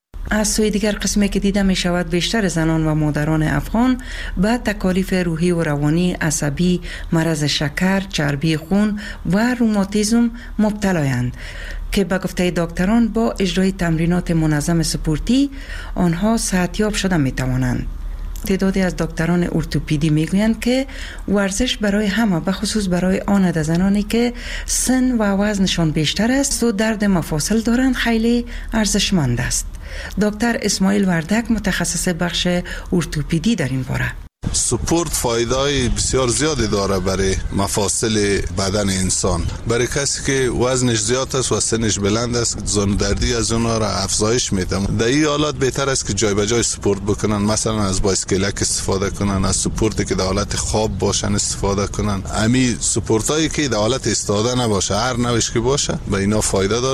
از سوی دیگر قسمی که دیده می شود بیشتر زنان و مادران افغان به تکالیف روحی و روانی، عصبی، مرض شکر، چربی خون و روماتیسم مبتلایند که به گفته دکتران با اجرای تمرینات منظم سپورتی آنها صحتیاب شده می توانند. تعدادی از دکتران ارتوپدی می گویند که ورزش برای همه، به خصوص برای آن زنانی که سن و وزنشان بیشتر است و درد مفاصل دارند، خیلی ارزشمند است. دکتر اسماعیل وردک متخصص بخش ارتوپدی در این باره: سپورت فایده بسیار زیادی داره برای مفاصل بدن انسان. برای کسی که وزنش زیاد است و سنش بلند است، زانو دردی از اونها را افزایش میده. در این حالت بهتر است که جای به جای سپورت بکنن، مثلا از بایسکلک استفاده کنن، از سپورتی که در حالت خواب باشن استفاده کنن. امی سپورتایی که در حالت ایستاده نباشه، هر نوعش که باشه، به اینا فایده داره.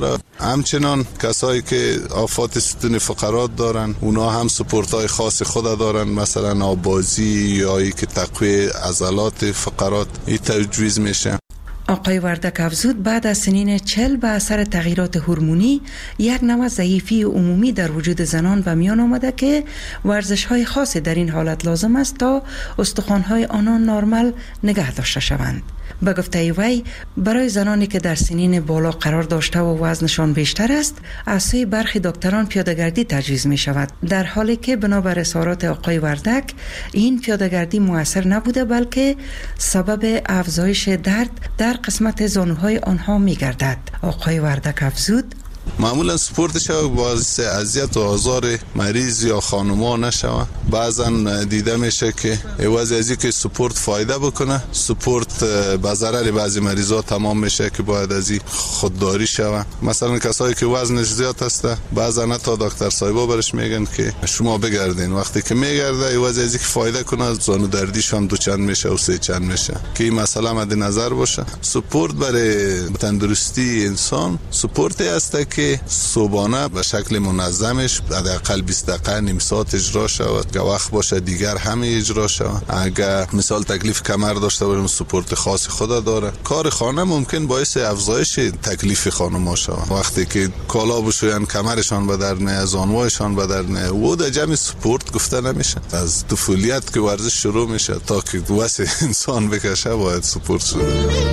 همچنان کسایی که آفات ستون فقرات دارن اونا هم سپورت های خاص خود دارن، مثلا آبازی یا ای که تقویه عضلات فقرات این تجویز میشه. آقای وردک افزود بعد از سنین چل به اثر تغییرات هورمونی یک نوع ضعیفی عمومی در وجود زنان به میان آمده که ورزش های خاصی در این حالت لازم است تا استخوان های آنان نرمال نگه داشته شوند. به گفته وی برای زنانی که در سنین بالا قرار داشته و وزنشان بیشتر است از سوی برخی دکتران پیاده‌گردی تجویز می شود، در حالی که بنابر اظهارات آقای وردک این پیاده‌گردی مؤثر نبوده بلکه سبب افزایش درد در قسمت زانوهای آنها می گردد. آقای وردک افزود معمولا سپورت شو باعث اذیت و آزار مریض یا خانوما نشوه. بعضا دیده میشه که عوض از اینکه سپورت فایده بکنه سپورت به ضرر بعضی مریضا تمام میشه که باید از این خودداری شوه. مثلا کسایی که وزنش زیاد هسته بعضا حتی دکتر صاحبا برش میگن که شما بگردین، وقتی که میگرده عوض از اینکه فایده کنه زانو دردیشان دو چند میشه و سه چند میشه که این مسئله مد نظر باشه. سپورت برای تندرستی انسان سپورتی است که صبحانه به شکل منظمش حداقل بیست دقیقه نیم ساعت اجرا شود که وقت باشه دیگر همه اجرا شود. اگر مثال تکلیف کمر داشته باشیم سپورت خاص خود داره. کار خانه ممکن باعث افزایش تکلیف خانم‌ها شود. وقتی که کالا بشوین کمرشان به درد میاد، زانوهایشان به درد میاد و در جمع سپورت گفته نمیشه. از طفولیت که ورزش شروع میشه تا که واسه انسان بکشه باید سپورت شروع.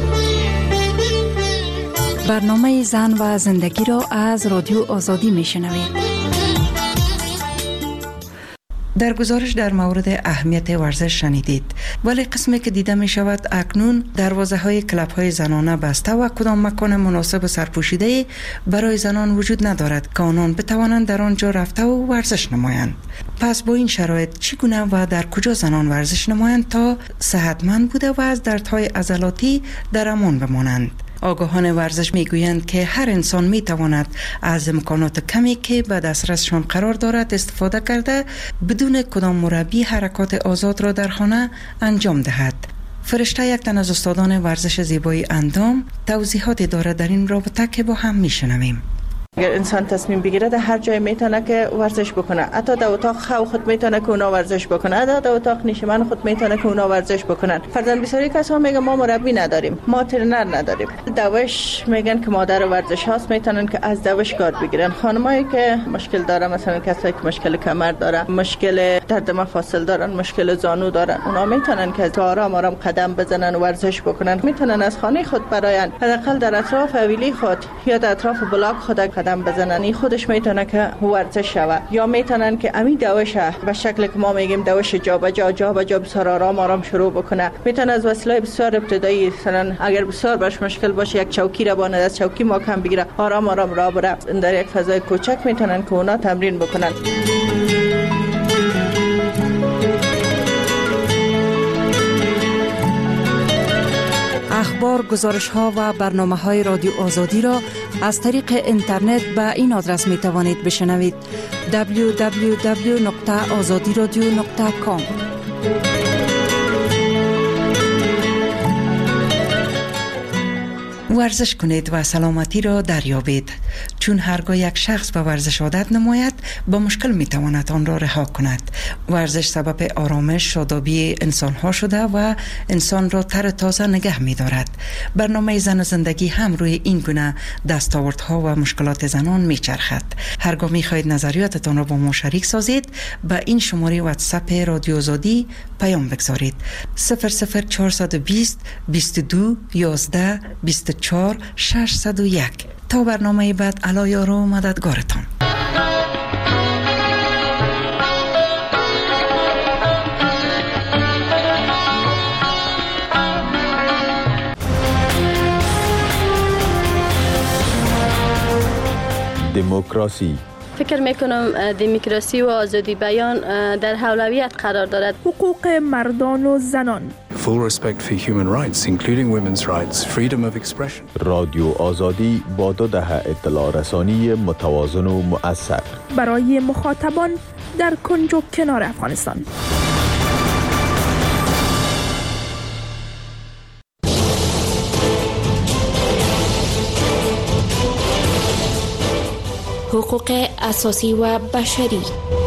برنامه زن و زندگی را از رادیو آزادی میشنوید. در گزارش در مورد اهمیت ورزش شنیدید، ولی قسمی که دیده می شود اکنون دروازه های کلب های زنانه بسته و کدام مکان مناسب سرپوشیده برای زنان وجود ندارد که آنان بتوانند در آنجا رفته و ورزش نمایند. پس با این شرایط چگونه و در کجا زنان ورزش نمایند تا صحتمند بوده و از دردهای عضلاتی در امان بمانند؟ آگاهان ورزش میگویند که هر انسان میتواند از امکانات کمی که به دسترسشان قرار دارد استفاده کرده بدون کدام مربی حرکات آزاد را در خانه انجام دهد. فرشته یک تن از استادان ورزش زیبایی اندام توضیحاتی دارد در این رابطه که با هم میشنویم. اگر انسان تصمیم بگیره در هر جای میتونه که ورزش بکنه، حتی در اتاق خواب خود میتونه که اونا ورزش بکنه، حتی در اتاق نشیمن خود میتونه که اونا ورزش بکنن. فرضاً بسیاری کسا میگن ما مربی نداریم، ما ترینر نداریم. دوش میگن که مادر ورزش هاست میتونن که از دوش کار بگیرن. خانمایی که مشکل داره، مثلا کسایی که مشکل کمر داره، مشکل درد مفاصل دارن، مشکل زانو دارن، اونا میتونن که آرام آرام قدم بزنن و ورزش بکنن. میتونن از خانه خود براین حداقل در اطراف حویلی خود یا در اطراف بلاک خود قدم بزنن. این خودش میتونه که ورزش شوه. یا میتونن که امی دوش به شکل که ما میگیم دوش جا به جا جا به جا بسیار آرام آرام شروع بکنه. میتونه از وسیله بسیار ابتدایی، مثلا اگر بسیار برش مشکل باشه یک چوکی را باند از چوکی محکم بگیره آرام آرام راه بره. در یک فضای کوچک میتونن که اونا تمرین بکنن. اخبار، گزارش ها و برنامه های رادیو آزادی را از طریق اینترنت به این آدرس می توانید بشنوید: دبلیو دبلیو دبلیو نقطه آزادی رادیو نقطه کام. ورزش کنید و سلامتی را دریابید، چون هرگاه یک شخص به ورزش عادت نماید با مشکل می تواند آن را رها کند. ورزش سبب آرامش، شادابی انسان ها شده و انسان را تر تازه نگه می دارد. برنامه زن و زندگی هم روی این گونه دستاوردها و مشکلات زنان می چرخد. هرگاه می خواهید نظریاتتان را با ما شریک سازید، به این شماره واتساپ رادیو آزادی پیام بگذارید: صفر صفر چهارصد و بیست بیست و دو یازده بیست و چهار ششصد و یک. تا برنامه بعد، علایار و مددگارتان. دموکراسی. فکر میکنم دموکراسی و آزادی بیان در اولویت قرار دارد. حقوق مردان و زنان. Full respect for human rights, including women's rights, freedom of expression. رادیو آزادی با دو دهه اطلاع رسانی متوازن و مؤثر برای مخاطبان در کنج و کنار افغانستان. حقوق اساسی و بشری.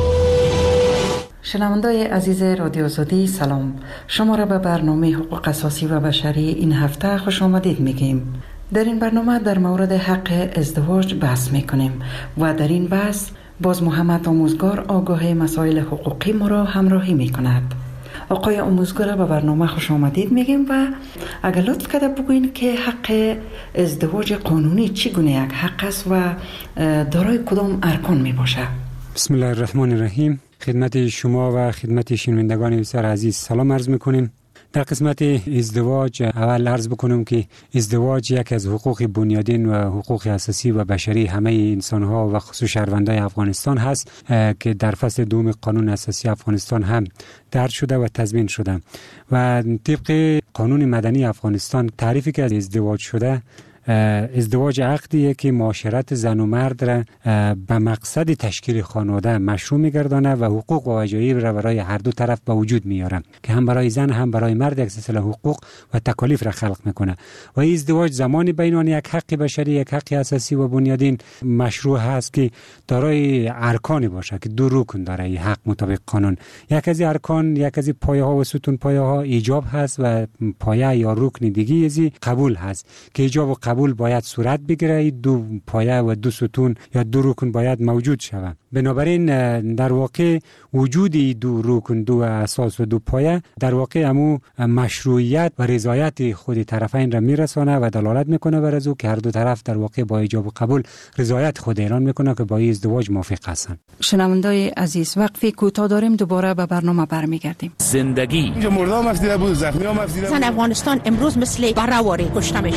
شنوندای عزیز رادیو آزادی سلام، شما را به برنامه حقوق اساسی و بشری این هفته خوش آمدید میگیم. در این برنامه در مورد حق ازدواج بحث میکنیم و در این بحث باز محمد آموزگار آگاه مسائل حقوقی ما را همراهی میکند. آقای آموزگار به برنامه خوش آمدید میگیم و اگر لطف کرده بگوین که حق ازدواج قانونی چگونه یک حق است و دارای کدام ارکان می باشه؟ بسم الله الرحمن الرحیم. خدمت شما و خدمت شنوندگان بسیار عزیز سلام عرض میکنیم. در قسمت ازدواج اول عرض بکنم که ازدواج یک از حقوق بنیادین و حقوق اساسی و بشری همه انسان‌ها و خصوص شهروندان افغانستان هست که در فصل دوم قانون اساسی افغانستان هم درج شده و تضمین شده و طبق قانون مدنی افغانستان تعریفی که از ازدواج شده، ازدواج عقدیه که معاشرت زن و مرد را به مقصد تشکیل خانواده مشروع می‌گردانه و حقوق و وجایب را برای هر دو طرف به وجود میاره که هم برای زن هم برای مرد یک سلسله حقوق و تکالیف را خلق میکنه و این ازدواج زمانی بین آن یک حق بشری، یک حق اساسی و بنیادین مشروع هست که دارای ارکانی باشه که دو رکن داره این حق مطابق قانون. یک از ارکان، یک از پایه ها و ستون پایه ها ایجاب هست و پایه یا رکن دیگه از قبول هست که ایجاب و قبول باید صورت بگیره. دو پایه و دو ستون یا دو رکن باید موجود شود. بنابراین در واقع وجود دو رکن، دو اساس و دو پایه در واقع همو مشروعیت و رضایت خود طرفین را میرسانه و دلالت میکنه بر از او که هر دو طرف در واقع با ایجاب و قبول رضایت خود اعلان میکنه که با این ازدواج موافق هستند. شنوندای عزیز، وقفی کوتاه داریم، دوباره به برنامه برمیگردیم. زندگی اینجا مردم افزیده بود، زخمی هم افزیده بود. زن افغانستان امروز مثل برهواری کشته میشه.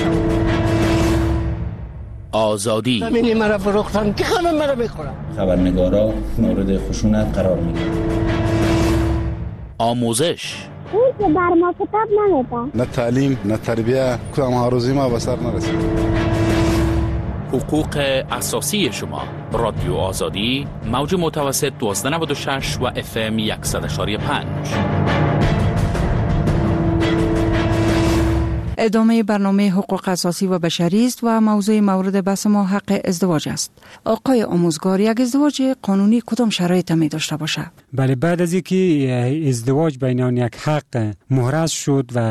آزادی زمینی مرا فروختن که خانم مرا بخورم. خبرنگارا مورد خشونت قرار میگیرن. آموزش اون که بر ما کتاب نمیده. نه تعلیم نه تربیه، کدام هاروزی ما به سر نرسید. حقوق اساسی شما. رادیو آزادی، موج متوسط دوازده نود و شش و اف ام صد و یک و پنج. ادامه برنامه حقوق اساسی و بشری است و موضوع مورد بحث ما حق ازدواج است. آقای آموزگار، یک ازدواج قانونی کدام شرایط می داشته باشه؟ بله، بعد از اینکه ازدواج بین آن یک حق محرز شد و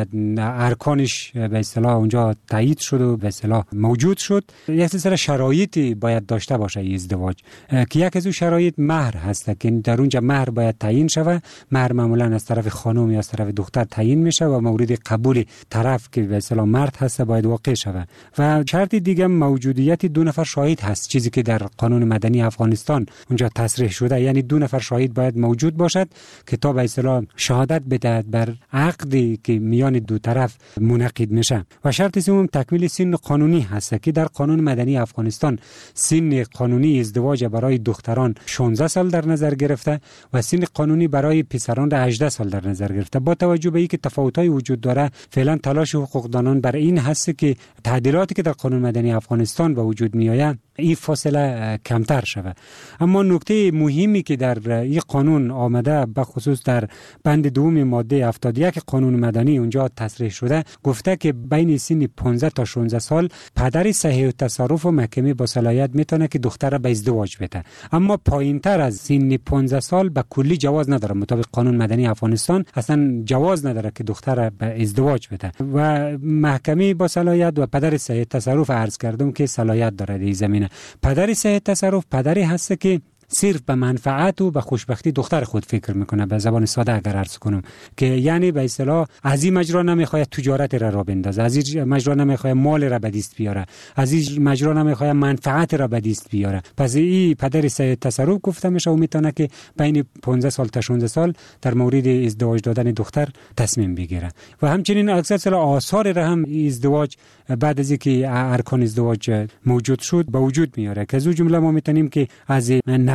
ارکانش به اصطلاح اونجا تایید شد و به اصطلاح موجود شد، یک سلسله شرایطی باید داشته باشه این ازدواج که یک از اون شرایط مهر هست که در اونجا مهر باید تعیین شود. مهر معمولا از طرف خانم یا از طرف دختر تعیین میشه و مورد قبول طرف که به اصطلاح مرد هست باید واقع شود. و شرط دیگه موجودیت دو نفر شاهد هست، چیزی که در قانون مدنی افغانستان اونجا تصریح شده، یعنی دو نفر شاهد باید موجود باشد که تا به اصطلاح شهادت بدهد بر عقدی که میان دو طرف منعقد میشه. و شرط سوم تکمیل سن قانونی هست که در قانون مدنی افغانستان سن قانونی ازدواج برای دختران شانزده سال در نظر گرفته و سن قانونی برای پسران هجده سال در نظر گرفته. با توجه به اینکه تفاوت‌های وجود داره، فعلا تلاش حقوقدانان برای این هست که تعدیلاتی که در قانون مدنی افغانستان به وجود میآید این فاصله کمتر شود. اما نکته مهمی که در این قانون آمده، به خصوص در بند دوم ماده هفتاد و یک قانون مدنی اونجا تصریح شده، گفته که بین سن پانزده تا شانزده سال پدر صحیح التصرف و محکمه با صلاحیت میتونه که دختر را به ازدواج بده. اما پایینتر از سن پانزده سال به کلی جواز نداره. مطابق قانون مدنی افغانستان اصلا جواز نداره که دختر را به ازدواج بده و محکمه با صلاحیت و پدر صحیح التصرف عرض کردم که صلاحیت داره در زمینه. پدر صحیح التصرف پدری هست که صرف به منفعت و به خوشبختی دختر خود فکر میکنه، به زبان ساده اگر عرض کنم، که یعنی به اصطلاح از این مجرا نمیخواد تجارت را را بندازه، از این مجرا نمیخواد مال را به دست بیاره، از این مجرا نمیخواد منفعت را به دست بیاره. پس این پدر صحیح التصرف گفته میشه و میتونه که بین پانزده سال تا شانزده سال در مورد ازدواج دادن دختر تصمیم بگیره. و همچنین اکثر آثار را هم ازدواج بعد از اینکه ارکان ازدواج موجود شد به وجود میاره، که از اون جمله ما میتونیم که از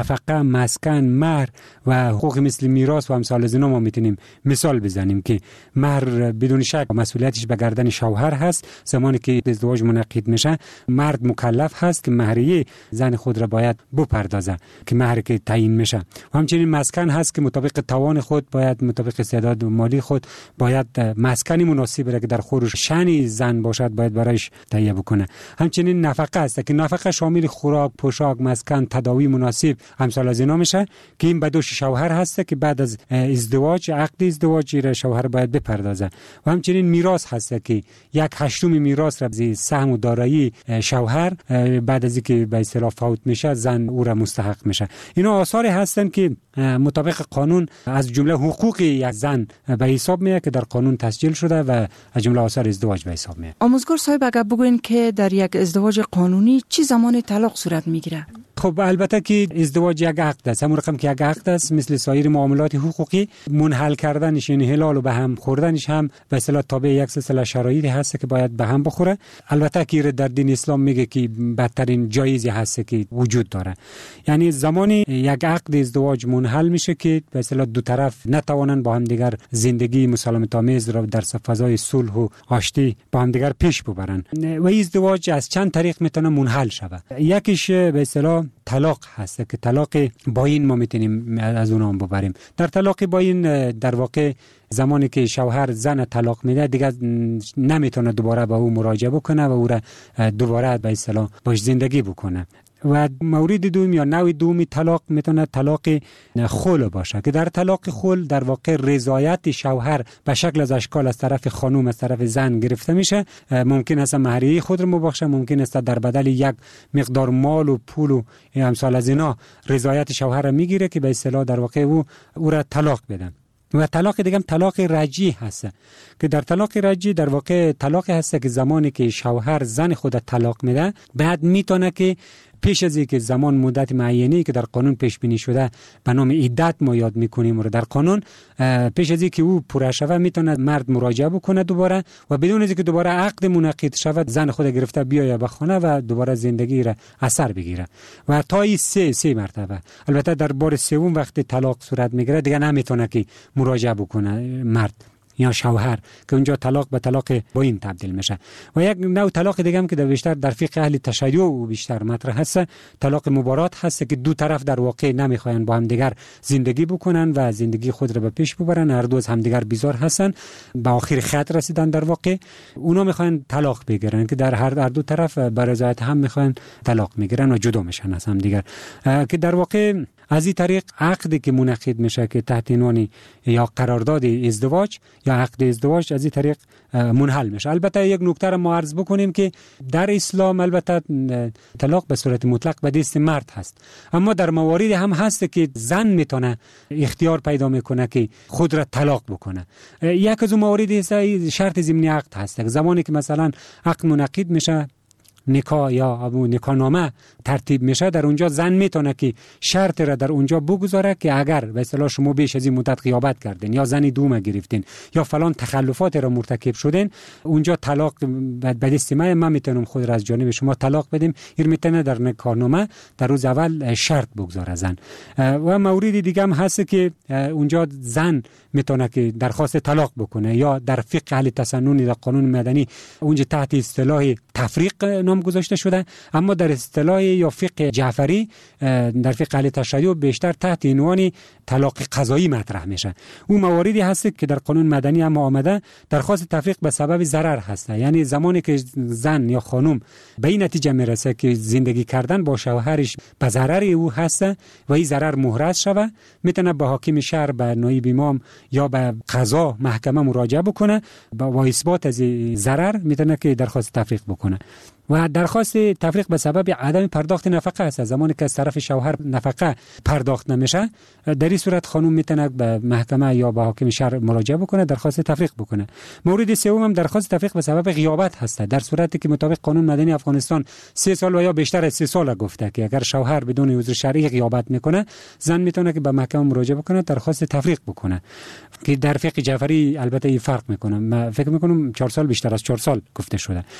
نفقه، مسکن، مهر و حقوق مثل میراث و امثال از اینا ما میتونیم مثال بزنیم که مهر بدون شک مسئولیتش به گردن شوهر هست. زمانی که ازدواج منعقد میشه مرد مکلف هست که مهریه زن خود را باید بپردازه که مهر که تعیین میشه. و همچنین مسکن هست که مطابق توان خود باید مطابق استعداد مالی خود باید مسکنی مناسب را که در خورش شأن زن باشد باید برایش تهیه بکنه. همچنین نفقه است که نفقه شامل خوراک، پوشاک، مسکن، تداوی مناسب امثال از اینا میشه که این به دوش شوهر هست که بعد از ازدواج عقد ازدواج را شوهر باید بپردازه. و همچنین میراث هست که یک هشتم میراث را از سهم و دارایی شوهر بعد از اینکه به اصطلاح فوت میشه زن او را مستحق میشه. اینا آثاری هستن که مطابق قانون از جمله حقوق یک زن به حساب میاد که در قانون تسجیل شده و از جمله آثار ازدواج به حساب میاد. آموزگار صاحب اگر بگوین که در یک ازدواج قانونی چی زمان طلاق صورت میگیره؟ خب البته که ازدواج یک عقد است، همون رقم که یک عقد است مثل سایر معاملات حقوقی منحل کردنش یعنی حلال و به هم خوردنش هم به اصطلاح تابع یک سلسله شرایطی هست که باید به هم بخوره. البته که در دین اسلام میگه که بدترین جایزی هست که وجود داره، یعنی زمانی یک عقد ازدواج منحل میشه که به اصطلاح دو طرف نتوانن با هم دیگر زندگی مسالمت آمیز را در فضای صلح و آشتی با هم دیگر پیش ببرن. و ازدواج از چند طریق میتونه منحل شود. یکیش به اصطلاح طلاق هست که طلاق باین ما میتونیم از اون هم ببریم. در طلاق باین در واقع زمانی که شوهر زن طلاق میده دیگه نمیتونه دوباره با او مراجعه بکنه و او را دوباره به اصطلاح باش زندگی بکنه. و مورد دوم یا نوع دومی طلاق میتونه طلاق خلع باشه که در طلاق خلع در واقع رضایت شوهر به شکل از اشکال از طرف خانم از طرف زن گرفته میشه. ممکن است مهریه خود رو مبخشه، ممکن است در بدل یک مقدار مال و پول و امثال از اینا رضایت شوهر رو میگیره که به اصطلاح در واقع او او را طلاق بده. و طلاق دیگه هم طلاق رجعی هست که در طلاق رجعی در واقع طلاق هست که زمانی که شوهر زن خود طلاق میده بعد میتونه که پیش از اینکه زمان مدت معینی که در قانون پیش بینی شده به نام عدت ما یاد میکنیم و در قانون پیش از اینکه او پوره شود میتونه مرد مراجعه بکنه دوباره و بدون اینکه دوباره عقد منعقد شود زن خود گرفته بیاید به خانه و دوباره زندگی را اثر بگیره و تا این سه سه مرتبه. البته در بار سوم وقتی طلاق صورت میگیره دیگه نمیتونه که مراجعه بکنه مرد یا شوهر که اونجا طلاق به طلاق باین تبدیل میشه. و یک نوع طلاق دیگه هم که در بیشتر در فقه اهل تشیع و بیشتر مطرح هست طلاق مبارات هست که دو طرف در واقع نمیخواین با هم دیگر زندگی بکنن و زندگی خود را به پیش ببرن، هر دو از هم دیگر بیزار هستن، به آخر خط رسیدن در واقع اونا میخواین طلاق بگیرن که در هر دو طرف به رضایت هم میخواین طلاق میگیرن و جدا میشن از هم دیگر که در واقع از این طریق عقدی که منعقد میشه که تحت عنوان یا قرارداد ازدواج یا عقد ازدواج از این طریق منحل میشه. البته یک نکته را ما عرض بکنیم که در اسلام البته طلاق به صورت مطلق به دست مرد هست، اما در مواردی هم هست که زن میتونه اختیار پیدا میکنه که خود را طلاق بکنه. یک از اون مواردی شرط ضمنی عقد هست. زمانی که مثلا عقد منعقد میشه نکاح یا نکاح نامه ترتیب میشه در اونجا زن میتونه که شرط را در اونجا بگذاره که اگر به اصطلاح شما بیش از این مدت غیابت کردین یا زنی دوم گرفتین یا فلان تخلفات را مرتکب شدین اونجا طلاق به دست من من میتونم خود را از جانب شما طلاق بدیم. این میتونه در نکاح نامه در روز اول شرط بگذاره زن. و مورد دیگه هم هست که اونجا زن میتونه که درخواست طلاق بکنه یا در فقه اهل تسنن در قانون مدنی اونجا تحت اصطلاح تفریق نام گذاشته شده، اما در اصطلاح یا فقه جعفری در فقه اهل تشیع بیشتر تحت عنوان طلاق قضایی مطرح میشه. اون مواردی هست که در قانون مدنی هم آمده درخواست تفریق به سبب ضرر هست، یعنی زمانی که زن یا خانم به این نتیجه میرسه که زندگی کردن با شوهرش به ضرر او هست و این ضرر محرز شوه میتونه به حاکم شهر به نایب امام یا به قضا محکمه مراجعه بکنه با اثبات از ضرر میتونه که درخواست تفریق بکنه. و درخواست تفریق به سبب عدم پرداخت نفقه است. زمانی که از طرف شوهر نفقه پرداخت نمیشه در این صورت خانم میتونه به محکمه یا به حاکم شهر مراجعه بکنه درخواست تفریق بکنه. مورد سوم هم درخواست تفریق به سبب غیابت هست، در صورتی که مطابق قانون مدنی افغانستان سه سال و یا بیشتر از سه سال گفته که اگر شوهر بدون عذر شرعی غیابت میکنه زن میتونه که به محکمه مراجعه بکنه درخواست تفریق بکنه که در فقه جعفری البته این فرق میکنه. من فکر میکنم چهار سال بیشتر از چهار سال گفته شده. درخواست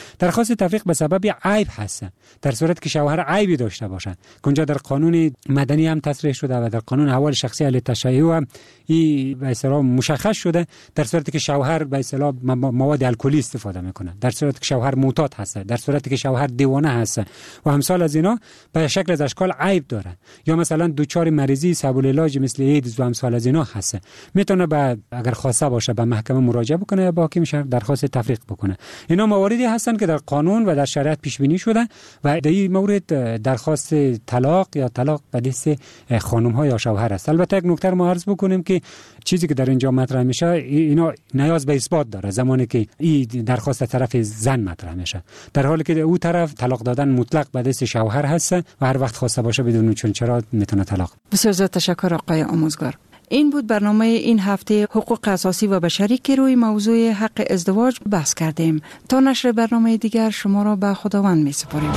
درخواست تفریق به سبب عیب هست، در صورت که شوهر عیبی داشته باشه که اونجا در قانون مدنی هم تصریح شده و در قانون احوال شخصی اهل تشیع هم این به اصطلاح مشخص شده، در صورتی که شوهر به اصطلاح مواد الکلی استفاده میکنه، در صورتی که شوهر معتاد هست، در صورتی که شوهر دیوانه هست و امثال از اینا به شکل از اشکال عیب داره، یا مثلا دوچار مریضی سبب العلاج مثل ایدز و امثال از اینا هست، میتونه به اگر خواسته باشه به محکمه مراجعه بکنه یا با حاکم شهر درخواست تفریق بکنه. اینا مواردی هستند که در قانون و در شریعت پیش بینی شده و در این مورد درخواست طلاق یا طلاق به دست خانم ها یا شوهر است. البته یک نکته ما عرض بکنیم که چیزی که در اینجا مطرح میشه اینا نیاز به اثبات داره زمانی که این درخواست طرف زن مطرح میشه، در حالی که او طرف طلاق دادن مطلق به دست شوهر هست و هر وقت خواسته باشه بدون چون چرا میتونه طلاق. بسیار زیاد تشکر آقای آموزگار. این بود برنامه این هفته حقوق اساسی و بشری که روی موضوع حق ازدواج بحث کردیم. تا نشر برنامه دیگر شما را به خداوند می سپاریم.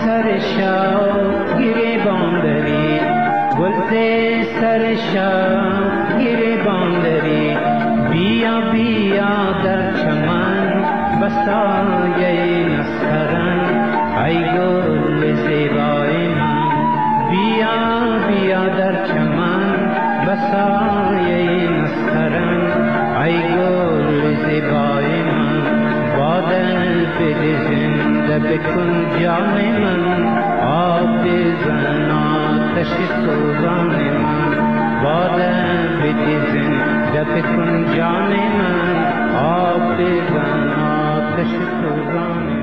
سر شاه گریبان داری گل سر شاه گریبان داری بیا بیا در چمن بسایه نسترن ای گل زیبای من بیا بیا در چمن بسایه نسترن ای گل زیبای من بادل بده زنده بکن جان من آب بزن آتش سوزان من بادل بده زنده بکن جان من آب بزن آتش سوزان من